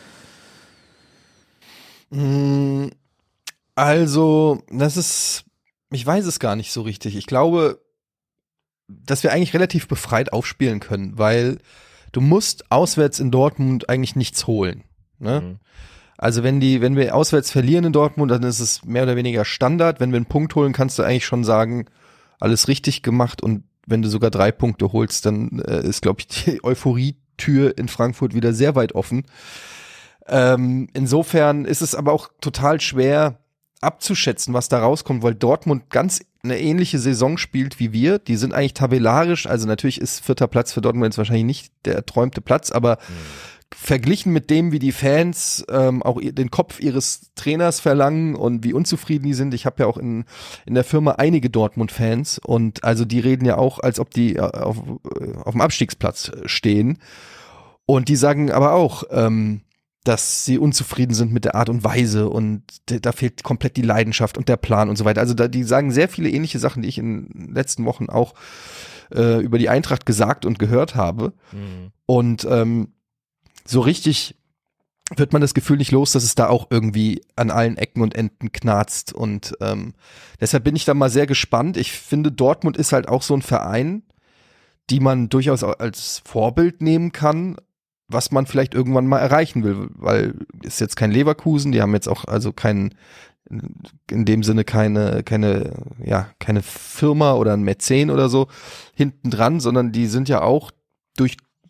Mm. Also, das ist, ich weiß es gar nicht so richtig. Ich glaube, dass wir eigentlich relativ befreit aufspielen können, weil du musst auswärts in Dortmund eigentlich nichts holen. Ne? Mhm. Also wenn die, wenn wir auswärts verlieren in Dortmund, dann ist es mehr oder weniger Standard. Wenn wir einen Punkt holen, kannst du eigentlich schon sagen, alles richtig gemacht. Und wenn du sogar drei Punkte holst, dann äh, ist, glaube ich, die Euphorie-Tür in Frankfurt wieder sehr weit offen. Ähm, insofern ist es aber auch total schwer abzuschätzen, was da rauskommt, weil Dortmund ganz eine ähnliche Saison spielt wie wir. Die sind eigentlich tabellarisch, also natürlich ist vierter Platz für Dortmund jetzt wahrscheinlich nicht der erträumte Platz, aber mhm. verglichen mit dem, wie die Fans ähm, auch den Kopf ihres Trainers verlangen und wie unzufrieden die sind, ich habe ja auch in in der Firma einige Dortmund-Fans und also die reden ja auch, als ob die auf, auf dem Abstiegsplatz stehen und die sagen aber auch, ähm, dass sie unzufrieden sind mit der Art und Weise und da fehlt komplett die Leidenschaft und der Plan und so weiter. Also da, die sagen sehr viele ähnliche Sachen, die ich in den letzten Wochen auch äh, über die Eintracht gesagt und gehört habe. Mhm. Und ähm, so richtig wird man das Gefühl nicht los, dass es da auch irgendwie an allen Ecken und Enden knarzt. Und ähm, deshalb bin ich da mal sehr gespannt. Ich finde, Dortmund ist halt auch so ein Verein, die man durchaus als Vorbild nehmen kann, was man vielleicht irgendwann mal erreichen will, weil ist jetzt kein Leverkusen, die haben jetzt auch also kein, in dem Sinne keine, keine, ja, keine Firma oder ein Mäzen oder so hinten dran, sondern die sind ja auch durch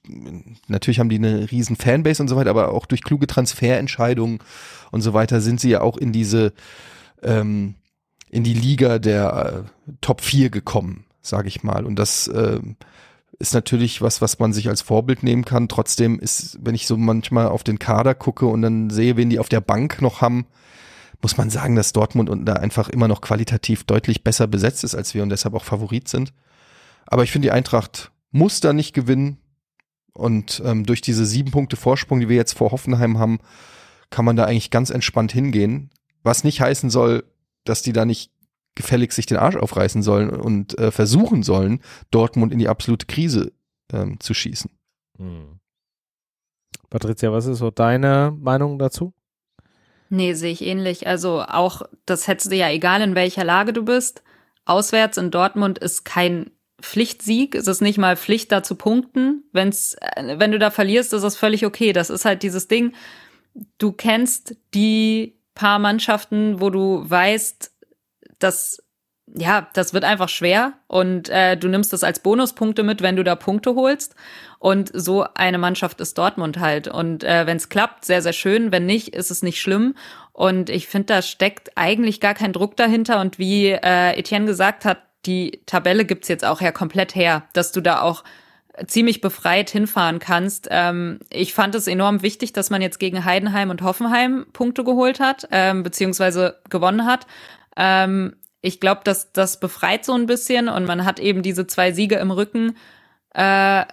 natürlich haben die eine riesen Fanbase und so weiter, aber auch durch kluge Transferentscheidungen und so weiter sind sie ja auch in diese, ähm, in die Liga der äh, Top vier gekommen, sage ich mal. Und das äh, ist natürlich was, was man sich als Vorbild nehmen kann. Trotzdem ist, wenn ich so manchmal auf den Kader gucke und dann sehe, wen die auf der Bank noch haben, muss man sagen, dass Dortmund und da einfach immer noch qualitativ deutlich besser besetzt ist als wir und deshalb auch Favorit sind. Aber ich finde, die Eintracht muss da nicht gewinnen und ähm, durch diese sieben Punkte Vorsprung, die wir jetzt vor Hoffenheim haben, kann man da eigentlich ganz entspannt hingehen. Was nicht heißen soll, dass die da nicht gefälligst sich den Arsch aufreißen sollen und äh, versuchen sollen, Dortmund in die absolute Krise ähm, zu schießen. Hm. Patricia, was ist so deine Meinung dazu? Nee, sehe ich ähnlich. Also auch, das hättest du ja egal, in welcher Lage du bist. Auswärts in Dortmund ist kein Pflichtsieg. Es ist nicht mal Pflicht, da zu punkten. Wenn's, wenn du da verlierst, ist das völlig okay. Das ist halt dieses Ding. Du kennst die paar Mannschaften, wo du weißt, dass ja, das wird einfach schwer und äh, du nimmst das als Bonuspunkte mit, wenn du da Punkte holst. Und so eine Mannschaft ist Dortmund halt. Und äh, wenn es klappt, sehr, sehr schön. Wenn nicht, ist es nicht schlimm. Und ich finde, da steckt eigentlich gar kein Druck dahinter. Und wie äh, Etienne gesagt hat, die Tabelle gibt's jetzt auch ja komplett her, dass du da auch ziemlich befreit hinfahren kannst. Ähm, ich fand es enorm wichtig, dass man jetzt gegen Heidenheim und Hoffenheim Punkte geholt hat, ähm, beziehungsweise gewonnen hat. Ähm, ich glaube, dass das befreit so ein bisschen und man hat eben diese zwei Siege im Rücken. Äh,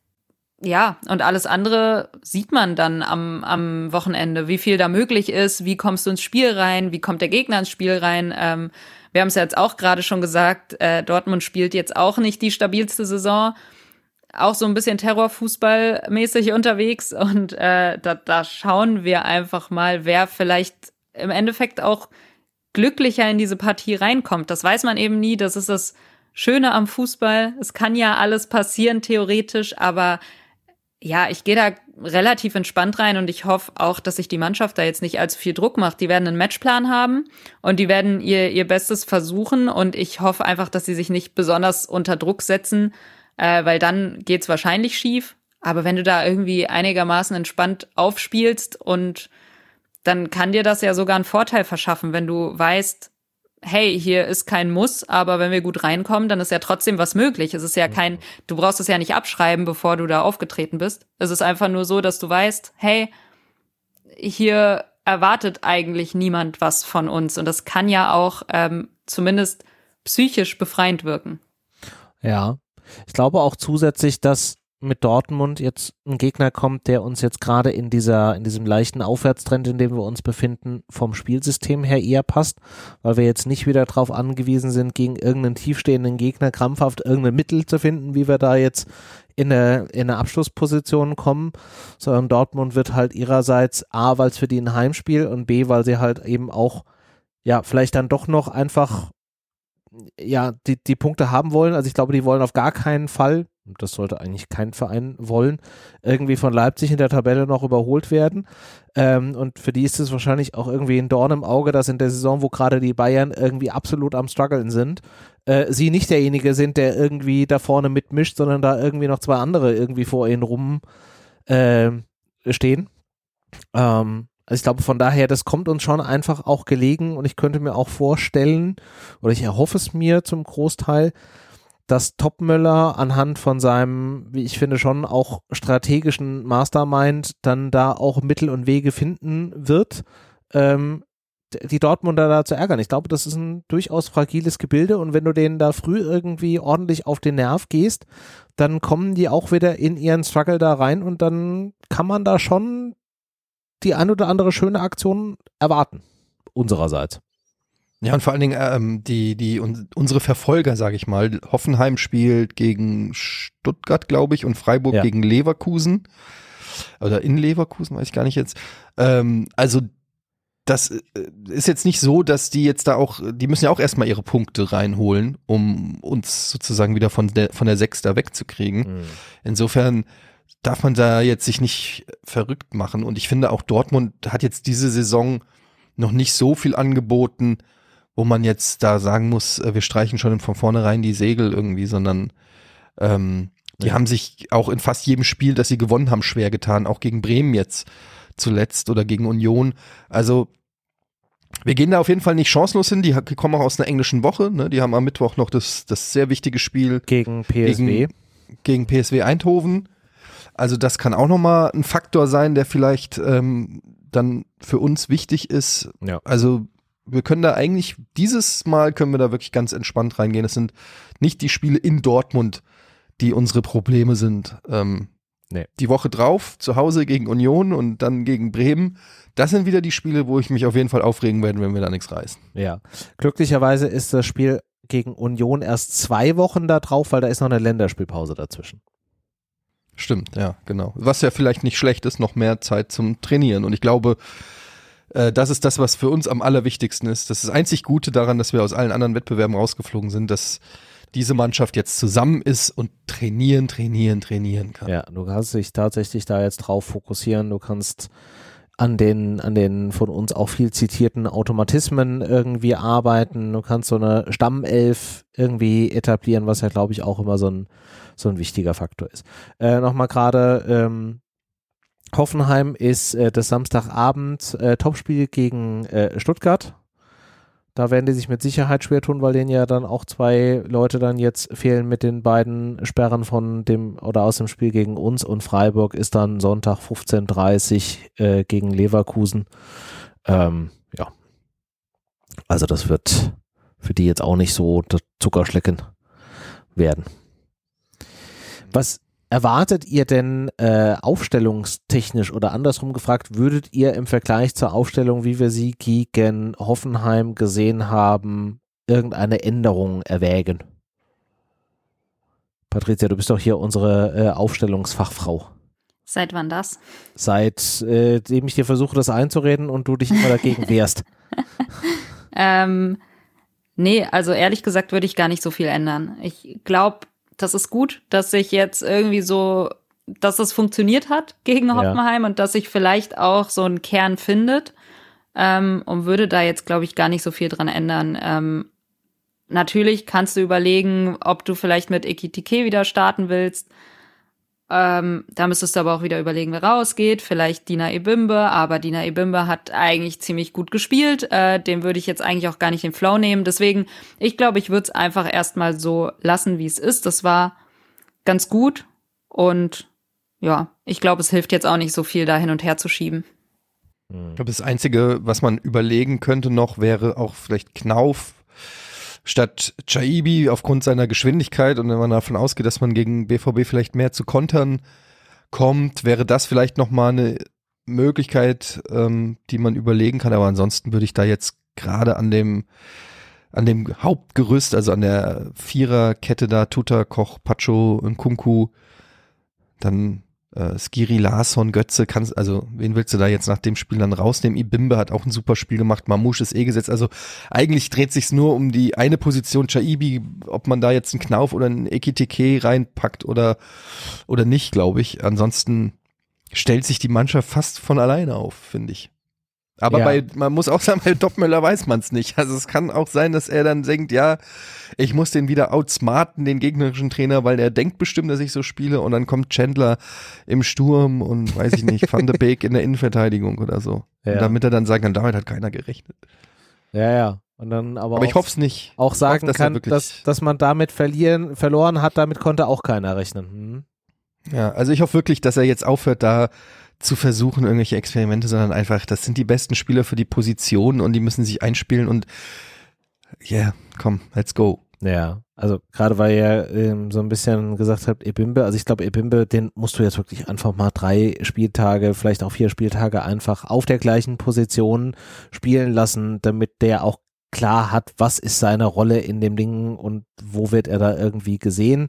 ja, und alles andere sieht man dann am, am Wochenende, wie viel da möglich ist, wie kommst du ins Spiel rein, wie kommt der Gegner ins Spiel rein. Ähm, wir haben es ja jetzt auch gerade schon gesagt, äh, Dortmund spielt jetzt auch nicht die stabilste Saison, auch so ein bisschen Terrorfußballmäßig unterwegs und äh, da, da schauen wir einfach mal, wer vielleicht im Endeffekt auch glücklicher in diese Partie reinkommt. Das weiß man eben nie, das ist das Schöne am Fußball. Es kann ja alles passieren, theoretisch, aber ja, ich gehe da relativ entspannt rein und ich hoffe auch, dass sich die Mannschaft da jetzt nicht allzu viel Druck macht. Die werden einen Matchplan haben und die werden ihr ihr Bestes versuchen und ich hoffe einfach, dass sie sich nicht besonders unter Druck setzen, äh, weil dann geht's wahrscheinlich schief. Aber wenn du da irgendwie einigermaßen entspannt aufspielst und dann kann dir das ja sogar einen Vorteil verschaffen, wenn du weißt, hey, hier ist kein Muss, aber wenn wir gut reinkommen, dann ist ja trotzdem was möglich. Es ist ja kein, du brauchst es ja nicht abschreiben, bevor du da aufgetreten bist. Es ist einfach nur so, dass du weißt, hey, hier erwartet eigentlich niemand was von uns. Und das kann ja auch ähm, zumindest psychisch befreiend wirken. Ja, ich glaube auch zusätzlich, dass mit Dortmund jetzt ein Gegner kommt, der uns jetzt gerade in dieser, in diesem leichten Aufwärtstrend, in dem wir uns befinden, vom Spielsystem her eher passt, weil wir jetzt nicht wieder darauf angewiesen sind, gegen irgendeinen tiefstehenden Gegner krampfhaft irgendein Mittel zu finden, wie wir da jetzt in eine, in eine Abschlussposition kommen, sondern Dortmund wird halt ihrerseits A, weil es für die ein Heimspiel und B, weil sie halt eben auch, ja, vielleicht dann doch noch einfach ja, die, die Punkte haben wollen. Also ich glaube, die wollen auf gar keinen Fall, das sollte eigentlich kein Verein wollen, irgendwie von Leipzig in der Tabelle noch überholt werden. Ähm, und für die ist es wahrscheinlich auch irgendwie ein Dorn im Auge, dass in der Saison, wo gerade die Bayern irgendwie absolut am Struggeln sind, äh, sie nicht derjenige sind, der irgendwie da vorne mitmischt, sondern da irgendwie noch zwei andere irgendwie vor ihnen rum äh, stehen. Ähm, Also ich glaube, von daher, das kommt uns schon einfach auch gelegen und ich könnte mir auch vorstellen, oder ich erhoffe es mir zum Großteil, dass Topmöller anhand von seinem, wie ich finde, schon auch strategischen Mastermind dann da auch Mittel und Wege finden wird, ähm, die Dortmunder da zu ärgern. Ich glaube, das ist ein durchaus fragiles Gebilde und wenn du denen da früh irgendwie ordentlich auf den Nerv gehst, dann kommen die auch wieder in ihren Struggle da rein und dann kann man da schon die ein oder andere schöne Aktion erwarten, unsererseits. Ja, und vor allen Dingen ähm, die, die un, unsere Verfolger, sage ich mal, Hoffenheim spielt gegen Stuttgart, glaube ich, und Freiburg ja. gegen Leverkusen. Oder in Leverkusen, weiß ich gar nicht jetzt. Ähm, also das ist jetzt nicht so, dass die jetzt da auch, die müssen ja auch erstmal ihre Punkte reinholen, um uns sozusagen wieder von der, von der Sechs da wegzukriegen. Mhm. Insofern darf man da jetzt sich nicht verrückt machen. Und ich finde auch Dortmund hat jetzt diese Saison noch nicht so viel angeboten, wo man jetzt da sagen muss, wir streichen schon von vornherein die Segel irgendwie, sondern ähm, Die ja. haben sich auch in fast jedem Spiel, das sie gewonnen haben, schwer getan, auch gegen Bremen jetzt zuletzt oder gegen Union. Also wir gehen da auf jeden Fall nicht chancenlos hin. Die kommen auch aus einer englischen Woche. Ne? Die haben am Mittwoch noch das, das sehr wichtige Spiel gegen P S V. Gegen, gegen P S V Eindhoven. Also das kann auch nochmal ein Faktor sein, der vielleicht ähm, dann für uns wichtig ist. Ja. Also wir können da eigentlich, dieses Mal können wir da wirklich ganz entspannt reingehen. Es sind nicht die Spiele in Dortmund, die unsere Probleme sind. Ähm, nee. Die Woche drauf, zu Hause gegen Union und dann gegen Bremen. Das sind wieder die Spiele, wo ich mich auf jeden Fall aufregen werde, wenn wir da nichts reißen. Ja, glücklicherweise ist das Spiel gegen Union erst zwei Wochen da drauf, weil da ist noch eine Länderspielpause dazwischen. Stimmt, ja, genau. Was ja vielleicht nicht schlecht ist, noch mehr Zeit zum Trainieren. Und ich glaube, äh, das ist das, was für uns am allerwichtigsten ist. Das ist das einzig Gute daran, dass wir aus allen anderen Wettbewerben rausgeflogen sind, dass diese Mannschaft jetzt zusammen ist und trainieren, trainieren, trainieren kann. Ja, du kannst dich tatsächlich da jetzt drauf fokussieren. Du kannst an den, an den von uns auch viel zitierten Automatismen irgendwie arbeiten. Du kannst so eine Stammelf irgendwie etablieren, was ja, glaube ich, auch immer so ein, so ein wichtiger Faktor ist. Äh, nochmal gerade, ähm, Hoffenheim ist äh, das Samstagabend äh, Topspiel gegen äh, Stuttgart. Da werden die sich mit Sicherheit schwer tun, weil denen ja dann auch zwei Leute dann jetzt fehlen mit den beiden Sperren von dem oder aus dem Spiel gegen uns, und Freiburg ist dann Sonntag fünfzehn Uhr dreißig äh, gegen Leverkusen. Ähm, ja, also das wird für die jetzt auch nicht so das Zuckerschlecken werden. Was erwartet ihr denn äh, aufstellungstechnisch, oder andersrum gefragt, würdet ihr im Vergleich zur Aufstellung, wie wir sie gegen Hoffenheim gesehen haben, irgendeine Änderung erwägen? Patricia, du bist doch hier unsere äh, Aufstellungsfachfrau. Seit wann das? Seitdem äh, ich dir versuche, das einzureden und du dich immer dagegen wehrst. ähm, nee, also ehrlich gesagt würde ich gar nicht so viel ändern. Ich glaube, das ist gut, dass sich jetzt irgendwie so, dass das funktioniert hat gegen Hoffenheim, ja, und dass sich vielleicht auch so ein Kern findet, ähm, und würde da jetzt, glaube ich, gar nicht so viel dran ändern. Ähm, natürlich kannst du überlegen, ob du vielleicht mit Ekitike wieder starten willst. Ähm, da müsstest du aber auch wieder überlegen, wer rausgeht. Vielleicht Dina Ebimbe, aber Dina Ebimbe hat eigentlich ziemlich gut gespielt. Äh, dem würde ich jetzt eigentlich auch gar nicht den Flow nehmen. Deswegen, ich glaube, ich würde es einfach erstmal so lassen, wie es ist. Das war ganz gut. Und ja, ich glaube, es hilft jetzt auch nicht so viel, da hin und her zu schieben. Ich glaube, das Einzige, was man überlegen könnte noch, wäre auch vielleicht Knauf statt Chaibi aufgrund seiner Geschwindigkeit, und wenn man davon ausgeht, dass man gegen B V B vielleicht mehr zu Kontern kommt, wäre das vielleicht nochmal eine Möglichkeit, ähm, die man überlegen kann. Aber ansonsten würde ich da jetzt gerade an dem an dem Hauptgerüst, also an der Viererkette da, Tuta, Koch, Pacho und Kunku, dann äh, Skiri, Larsson, Götze, kannst, also wen willst du da jetzt nach dem Spiel dann rausnehmen? Ibimbe hat auch ein super Spiel gemacht, Mamouche ist eh gesetzt, also eigentlich dreht sich's nur um die eine Position Chaibi, ob man da jetzt einen Knauf oder einen Ekitike reinpackt oder oder nicht, glaube ich. Ansonsten stellt sich die Mannschaft fast von alleine auf, finde ich. Aber ja, bei, man muss auch sagen, bei Doppmöller weiß man es nicht. Also es kann auch sein, dass er dann denkt, ja, ich muss den wieder outsmarten, den gegnerischen Trainer, weil der denkt bestimmt, dass ich so spiele, und dann kommt Chandler im Sturm und weiß ich nicht, Van de Beek in der Innenverteidigung oder so. Ja. Und damit er dann sagen kann, damit hat keiner gerechnet. Ja, ja. Und dann aber, aber ich hoffe es nicht. Auch sagen hoffe, dass kann, dass, dass man damit verlieren, verloren hat, damit konnte auch keiner rechnen. Hm? Ja, also ich hoffe wirklich, dass er jetzt aufhört, da zu versuchen, irgendwelche Experimente, sondern einfach, das sind die besten Spieler für die Position und die müssen sich einspielen und ja, yeah, komm, let's go. Ja, also gerade weil ihr ähm, so ein bisschen gesagt habt, Ebimbe, also ich glaube, Ebimbe, den musst du jetzt wirklich einfach mal drei Spieltage, vielleicht auch vier Spieltage einfach auf der gleichen Position spielen lassen, damit der auch klar hat, was ist seine Rolle in dem Ding und wo wird er da irgendwie gesehen.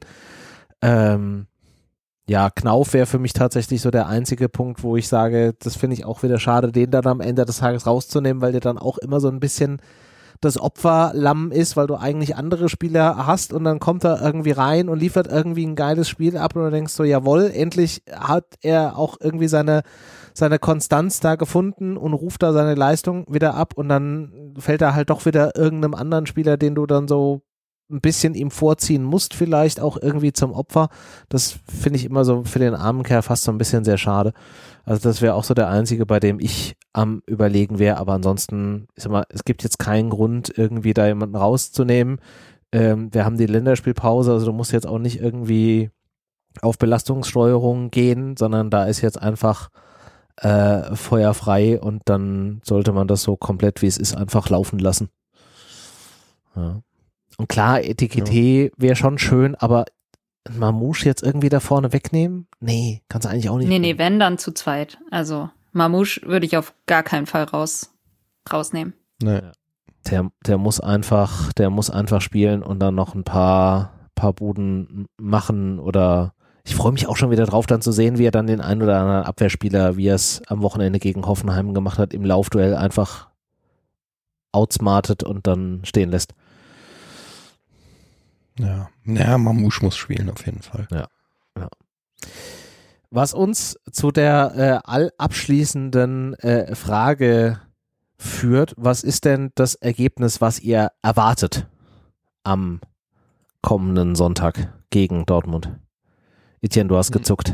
Ähm, Ja, Knauf wäre für mich tatsächlich so der einzige Punkt, wo ich sage, das finde ich auch wieder schade, den dann am Ende des Tages rauszunehmen, weil der dann auch immer so ein bisschen das Opferlamm ist, weil du eigentlich andere Spieler hast und dann kommt er irgendwie rein und liefert irgendwie ein geiles Spiel ab und du denkst so, jawohl, endlich hat er auch irgendwie seine, seine Konstanz da gefunden und ruft da seine Leistung wieder ab und dann fällt er halt doch wieder irgendeinem anderen Spieler, den du dann so ein bisschen ihm vorziehen musst, vielleicht auch irgendwie zum Opfer. Das finde ich immer so für den armen Kerl fast so ein bisschen sehr schade. Also das wäre auch so der einzige, bei dem ich am Überlegen wäre, aber ansonsten, ich sag mal, es gibt jetzt keinen Grund, irgendwie da jemanden rauszunehmen. Ähm, wir haben die Länderspielpause, also du musst jetzt auch nicht irgendwie auf Belastungssteuerung gehen, sondern da ist jetzt einfach äh, feuerfrei und dann sollte man das so komplett, wie es ist, einfach laufen lassen. Ja. Und klar, Etikette wäre schon schön, aber Mamouche jetzt irgendwie da vorne wegnehmen? Nee, kannst du eigentlich auch nicht. Nee, nee, wenn, dann zu zweit. Also Mamouche würde ich auf gar keinen Fall raus, rausnehmen. Nee. Der, der muss einfach, der muss einfach spielen und dann noch ein paar, paar Buden machen oder ich freue mich auch schon wieder drauf, dann zu sehen, wie er dann den einen oder anderen Abwehrspieler, wie er es am Wochenende gegen Hoffenheim gemacht hat, im Laufduell einfach outsmartet und dann stehen lässt. Ja, ja, Mamouche muss spielen auf jeden Fall. Ja, ja. Was uns zu der äh, allabschließenden äh, Frage führt, was ist denn das Ergebnis, was ihr erwartet am kommenden Sonntag gegen Dortmund? Etienne, du hast gezuckt.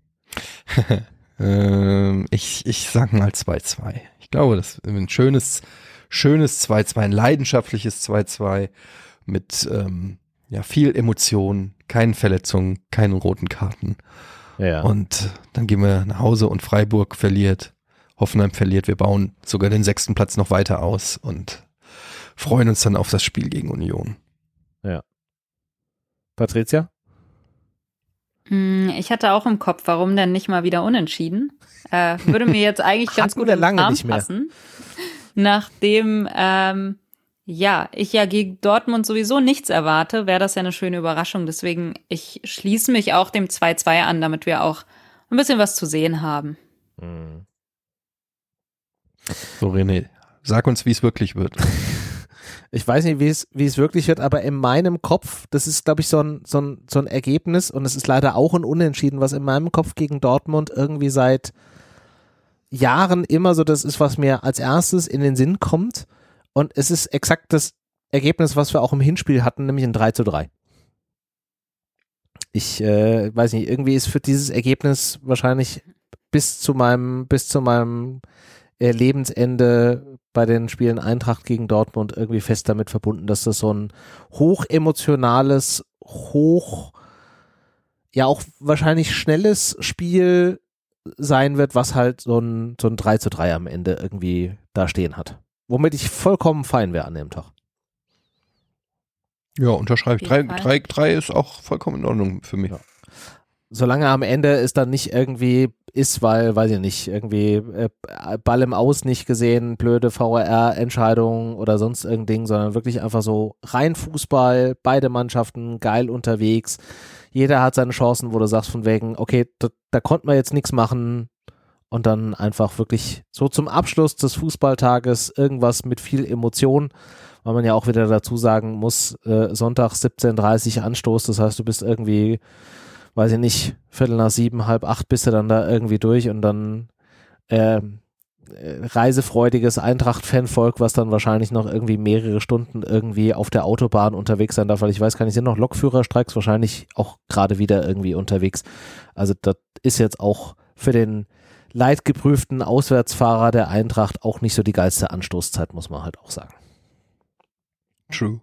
ähm, ich, ich sag mal zwei zwei. Ich glaube, das ist ein schönes, schönes zwei zwei, ein leidenschaftliches zwei zwei mit ähm, ja, viel Emotion, keine Verletzungen, keine roten Karten. Ja. Und dann gehen wir nach Hause und Freiburg verliert, Hoffenheim verliert, wir bauen sogar den sechsten Platz noch weiter aus und freuen uns dann auf das Spiel gegen Union. Ja. Patricia? Ich hatte auch im Kopf, warum denn nicht mal wieder unentschieden? Äh, würde mir jetzt eigentlich ganz gut in den Kram passen. Nachdem ähm, ja, ich ja gegen Dortmund sowieso nichts erwarte, wäre das ja eine schöne Überraschung. Deswegen, ich schließe mich auch dem zwei zwei an, damit wir auch ein bisschen was zu sehen haben. Mhm. So, René, sag uns, wie es wirklich wird. Ich weiß nicht, wie es, wie es wirklich wird, aber in meinem Kopf, das ist, glaube ich, so ein, so ein, so ein Ergebnis und es ist leider auch ein Unentschieden, was in meinem Kopf gegen Dortmund irgendwie seit Jahren immer so das ist, was mir als erstes in den Sinn kommt. Und es ist exakt das Ergebnis, was wir auch im Hinspiel hatten, nämlich ein drei zu drei. Ich äh, weiß nicht, irgendwie ist für dieses Ergebnis wahrscheinlich bis zu meinem, bis zu meinem äh, Lebensende bei den Spielen Eintracht gegen Dortmund irgendwie fest damit verbunden, dass das so ein hochemotionales, hoch, ja auch wahrscheinlich schnelles Spiel sein wird, was halt so ein, so ein drei zu drei am Ende irgendwie da stehen hat. Womit ich vollkommen fein wäre an dem Tag. Ja, unterschreibe ich. drei drei ist auch vollkommen in Ordnung für mich. Ja. Solange am Ende es dann nicht irgendwie ist, weil, weiß ich nicht, irgendwie äh, Ball im Aus nicht gesehen, blöde V R R-Entscheidungen oder sonst irgendein Ding, sondern wirklich einfach so rein Fußball, beide Mannschaften geil unterwegs. Jeder hat seine Chancen, wo du sagst von wegen, okay, da, da konnte man jetzt nichts machen. Und dann einfach wirklich so zum Abschluss des Fußballtages irgendwas mit viel Emotion, weil man ja auch wieder dazu sagen muss, äh, Sonntag siebzehn Uhr dreißig Anstoß, das heißt, du bist irgendwie, weiß ich nicht, Viertel nach sieben, halb acht bist du dann da irgendwie durch und dann äh, reisefreudiges Eintracht-Fanvolk, was dann wahrscheinlich noch irgendwie mehrere Stunden irgendwie auf der Autobahn unterwegs sein darf, weil ich weiß gar nicht, sind noch Lokführerstreiks wahrscheinlich auch gerade wieder irgendwie unterwegs. Also das ist jetzt auch für den leidgeprüften Auswärtsfahrer der Eintracht auch nicht so die geilste Anstoßzeit, muss man halt auch sagen. True.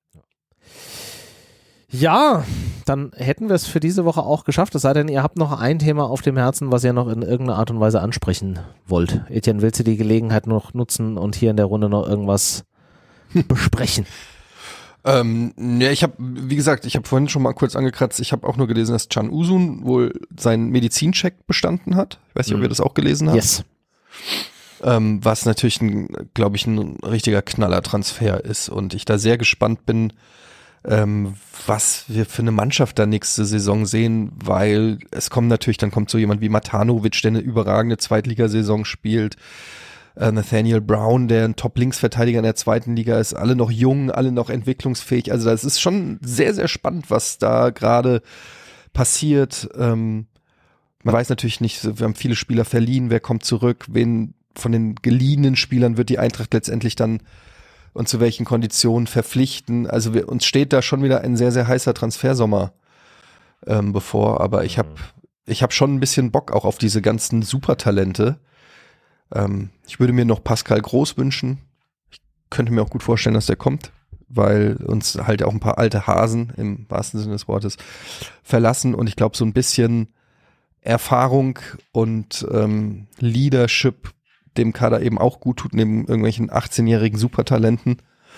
Ja, dann hätten wir es für diese Woche auch geschafft, es sei denn, ihr habt noch ein Thema auf dem Herzen, was ihr noch in irgendeiner Art und Weise ansprechen wollt. Etienne, willst du die Gelegenheit noch nutzen und hier in der Runde noch irgendwas besprechen? Ähm, ja, ich habe, wie gesagt, ich habe vorhin schon mal kurz angekratzt, ich habe auch nur gelesen, dass Can Uzun wohl seinen Medizincheck bestanden hat. Ich weiß nicht, ob ihr das auch gelesen habt. Yes. Ähm, was natürlich, glaube ich, ein richtiger Knallertransfer ist und ich da sehr gespannt bin, ähm, was wir für eine Mannschaft da nächste Saison sehen, weil es kommt natürlich, dann kommt so jemand wie Matanovic, der eine überragende Zweitligasaison spielt, Uh, Nathaniel Brown, der ein Top-Linksverteidiger in der zweiten Liga ist, alle noch jung, alle noch entwicklungsfähig. Also das ist schon sehr, sehr spannend, was da gerade passiert. Ähm, man weiß natürlich nicht, wir haben viele Spieler verliehen, wer kommt zurück, wen von den geliehenen Spielern wird die Eintracht letztendlich dann und zu welchen Konditionen verpflichten. Also wir, uns steht da schon wieder ein sehr, sehr heißer Transfersommer ähm, bevor, aber ich habe ich hab schon ein bisschen Bock auch auf diese ganzen Supertalente. Ähm, ich würde mir noch Pascal Groß wünschen. Ich könnte mir auch gut vorstellen, dass der kommt, weil uns halt auch ein paar alte Hasen im wahrsten Sinne des Wortes verlassen und ich glaube so ein bisschen Erfahrung und ähm, Leadership dem Kader eben auch gut tut, neben irgendwelchen achtzehnjährigen Supertalenten.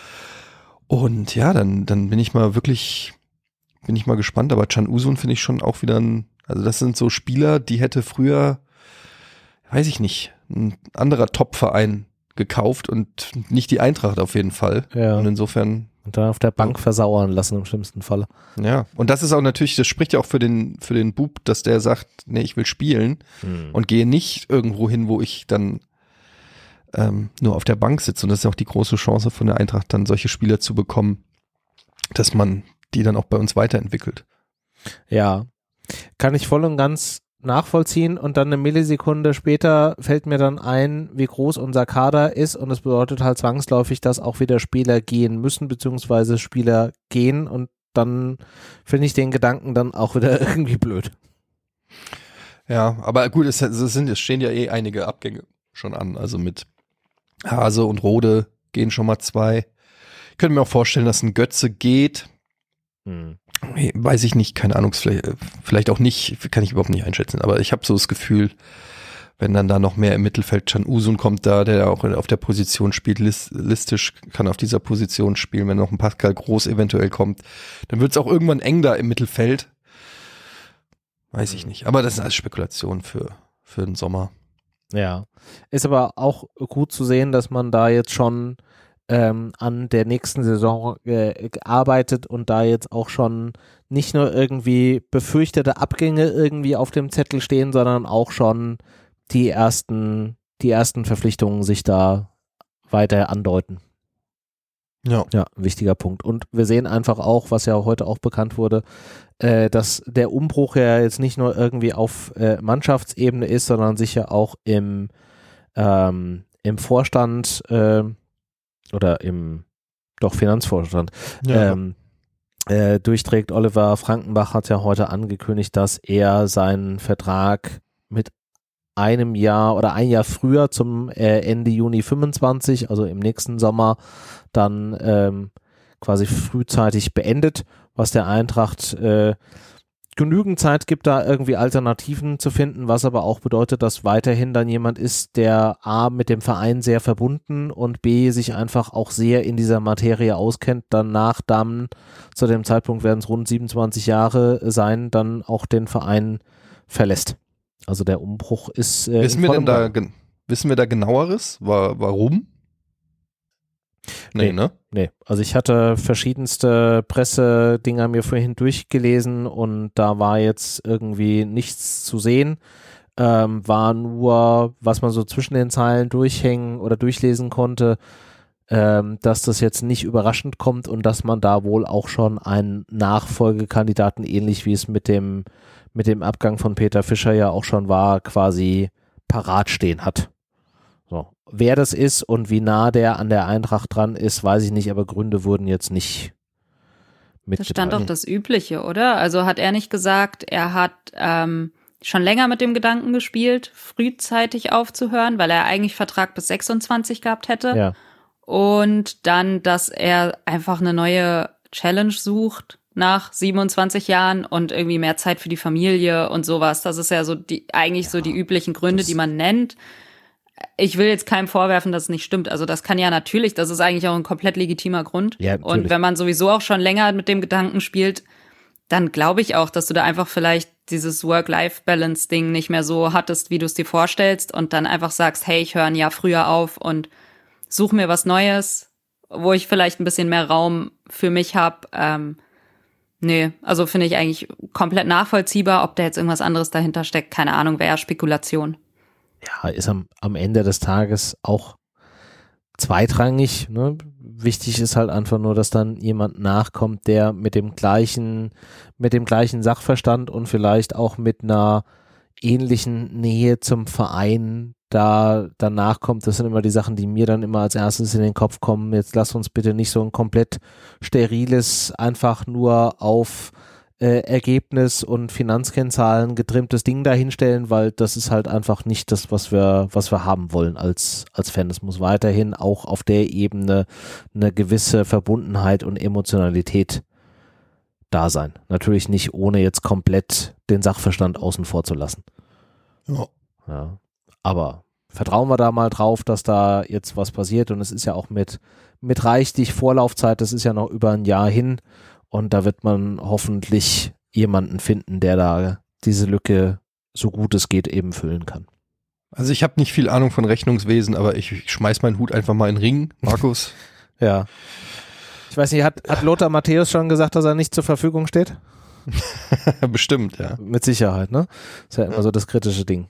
Und ja, dann, dann bin ich mal wirklich, bin ich mal gespannt. Aber Can Uzun finde ich schon auch wieder ein, also das sind so Spieler, die hätte früher, weiß ich nicht, ein anderer Top-Verein gekauft und nicht die Eintracht auf jeden Fall. Ja. Und insofern. Und dann auf der Bank versauern lassen im schlimmsten Fall. Ja, und das ist auch natürlich, das spricht ja auch für den, für den Bub, dass der sagt, nee, ich will spielen hm. und gehe nicht irgendwo hin, wo ich dann ähm, nur auf der Bank sitze. Und das ist auch die große Chance von der Eintracht, dann solche Spieler zu bekommen, dass man die dann auch bei uns weiterentwickelt. Ja, kann ich voll und ganz nachvollziehen und dann eine Millisekunde später fällt mir dann ein, wie groß unser Kader ist und es bedeutet halt zwangsläufig, dass auch wieder Spieler gehen müssen, beziehungsweise Spieler gehen und dann finde ich den Gedanken dann auch wieder irgendwie blöd. Ja, aber gut, es, es, sind, es stehen ja eh einige Abgänge schon an, also mit Hase und Rode gehen schon mal zwei. Ich könnte mir auch vorstellen, dass ein Götze geht. Hm. Weiß ich nicht, keine Ahnung, vielleicht, vielleicht auch nicht, kann ich überhaupt nicht einschätzen, aber ich habe so das Gefühl, wenn dann da noch mehr im Mittelfeld, Can Uzun kommt da, der auch auf der Position spielt, listisch kann auf dieser Position spielen, wenn noch ein Pascal Groß eventuell kommt, dann wird es auch irgendwann eng da im Mittelfeld. Weiß ich nicht, aber das ist alles Spekulation für, für den Sommer. Ja, ist aber auch gut zu sehen, dass man da jetzt schon Ähm, an der nächsten Saison äh, gearbeitet und da jetzt auch schon nicht nur irgendwie befürchtete Abgänge irgendwie auf dem Zettel stehen, sondern auch schon die ersten, die ersten Verpflichtungen sich da weiter andeuten. Ja. Ja, ein wichtiger Punkt. Und wir sehen einfach auch, was ja heute auch bekannt wurde, äh, dass der Umbruch ja jetzt nicht nur irgendwie auf äh, Mannschaftsebene ist, sondern sich ja auch im, ähm, im Vorstand äh, oder im doch Finanzvorstand ja. ähm, äh, durchträgt. Oliver Frankenbach hat ja heute angekündigt, dass er seinen Vertrag mit einem Jahr oder ein Jahr früher zum äh, Ende Juni fünfundzwanzig, also im nächsten Sommer, dann ähm, quasi frühzeitig beendet, was der Eintracht äh, genügend Zeit gibt, da irgendwie Alternativen zu finden, was aber auch bedeutet, dass weiterhin dann jemand ist, der A, mit dem Verein sehr verbunden und B, sich einfach auch sehr in dieser Materie auskennt, danach dann, zu dem Zeitpunkt werden es rund siebenundzwanzig Jahre sein, dann auch den Verein verlässt. Also der Umbruch ist äh, wissen wir denn da, wissen wir da genaueres? War, warum? Nee, nee, ne? Nee, also ich hatte verschiedenste Pressedinger mir vorhin durchgelesen und da war jetzt irgendwie nichts zu sehen. Ähm, war nur, was man so zwischen den Zeilen durchhängen oder durchlesen konnte, ähm, dass das jetzt nicht überraschend kommt und dass man da wohl auch schon einen Nachfolgekandidaten, ähnlich wie es mit dem, mit dem Abgang von Peter Fischer ja auch schon war, quasi parat stehen hat. So. Wer das ist und wie nah der an der Eintracht dran ist, weiß ich nicht, aber Gründe wurden jetzt nicht mitgeteilt. Das stand doch das Übliche, oder? Also hat er nicht gesagt, er hat ähm, schon länger mit dem Gedanken gespielt, frühzeitig aufzuhören, weil er eigentlich Vertrag bis sechsundzwanzig gehabt hätte. Ja. Und dann, dass er einfach eine neue Challenge sucht nach siebenundzwanzig Jahren und irgendwie mehr Zeit für die Familie und sowas. Das ist ja so die eigentlich ja, so die üblichen Gründe, die man nennt. Ich will jetzt keinem vorwerfen, dass es nicht stimmt. Also das kann ja natürlich, das ist eigentlich auch ein komplett legitimer Grund. Ja, und wenn man sowieso auch schon länger mit dem Gedanken spielt, dann glaube ich auch, dass du da einfach vielleicht dieses Work-Life-Balance-Ding nicht mehr so hattest, wie du es dir vorstellst und dann einfach sagst, hey, ich höre ein Jahr früher auf und suche mir was Neues, wo ich vielleicht ein bisschen mehr Raum für mich habe. Ähm, nee, also finde ich eigentlich komplett nachvollziehbar. Ob da jetzt irgendwas anderes dahinter steckt, keine Ahnung, wäre ja Spekulation. Ja, ist am, am Ende des Tages auch zweitrangig. Ne? Wichtig ist halt einfach nur, dass dann jemand nachkommt, der mit dem gleichen, mit dem gleichen Sachverstand und vielleicht auch mit einer ähnlichen Nähe zum Verein da danach kommt, das sind immer die Sachen, die mir dann immer als erstes in den Kopf kommen. Jetzt lass uns bitte nicht so ein komplett steriles, einfach nur auf äh, Ergebnis und Finanzkennzahlen getrimmtes Ding dahinstellen, weil das ist halt einfach nicht das, was wir, was wir haben wollen als, als Fan. Es muss weiterhin auch auf der Ebene eine gewisse Verbundenheit und Emotionalität da sein. Natürlich nicht, ohne jetzt komplett den Sachverstand außen vor zu lassen. Ja. Ja. Aber vertrauen wir da mal drauf, dass da jetzt was passiert, und es ist ja auch mit, mit reichlich Vorlaufzeit, das ist ja noch über ein Jahr hin, und da wird man hoffentlich jemanden finden, der da diese Lücke so gut es geht eben füllen kann. Also ich habe nicht viel Ahnung von Rechnungswesen, aber ich, ich schmeiß meinen Hut einfach mal in den Ring, Markus. Ja. Ich weiß nicht, hat, hat Lothar Matthäus schon gesagt, dass er nicht zur Verfügung steht? Bestimmt, ja. Mit Sicherheit, ne? Ist ja immer so das kritische Ding.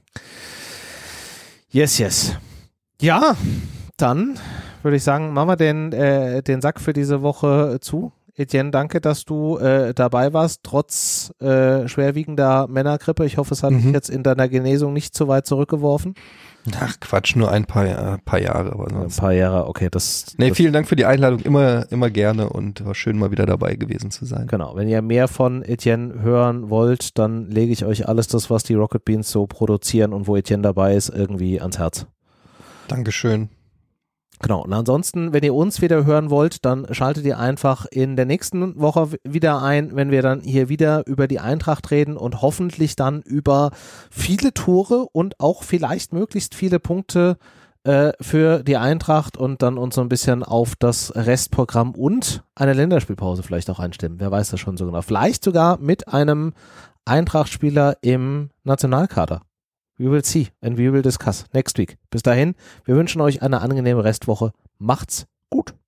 Yes, yes. Ja, dann würde ich sagen, machen wir den, äh, den Sack für diese Woche zu. Etienne, danke, dass du äh, dabei warst, trotz äh, schwerwiegender Männergrippe. Ich hoffe, es hat Mhm. dich jetzt in deiner Genesung nicht zu weit zurückgeworfen. Ach Quatsch, nur ein paar, äh, paar Jahre. Aber Ein sonst. paar Jahre, okay. Das, Nee, das, vielen Dank für die Einladung, immer, immer gerne, und war schön, mal wieder dabei gewesen zu sein. Genau, wenn ihr mehr von Etienne hören wollt, dann lege ich euch alles das, was die Rocket Beans so produzieren und wo Etienne dabei ist, irgendwie ans Herz. Dankeschön. Genau, und ansonsten, wenn ihr uns wieder hören wollt, dann schaltet ihr einfach in der nächsten Woche wieder ein, wenn wir dann hier wieder über die Eintracht reden und hoffentlich dann über viele Tore und auch vielleicht möglichst viele Punkte äh, für die Eintracht, und dann uns so ein bisschen auf das Restprogramm und eine Länderspielpause vielleicht auch einstimmen. Wer weiß das schon so genau. Vielleicht sogar mit einem Eintracht-Spieler im Nationalkader. We will see and we will discuss next week. Bis dahin, wir wünschen euch eine angenehme Restwoche. Macht's gut.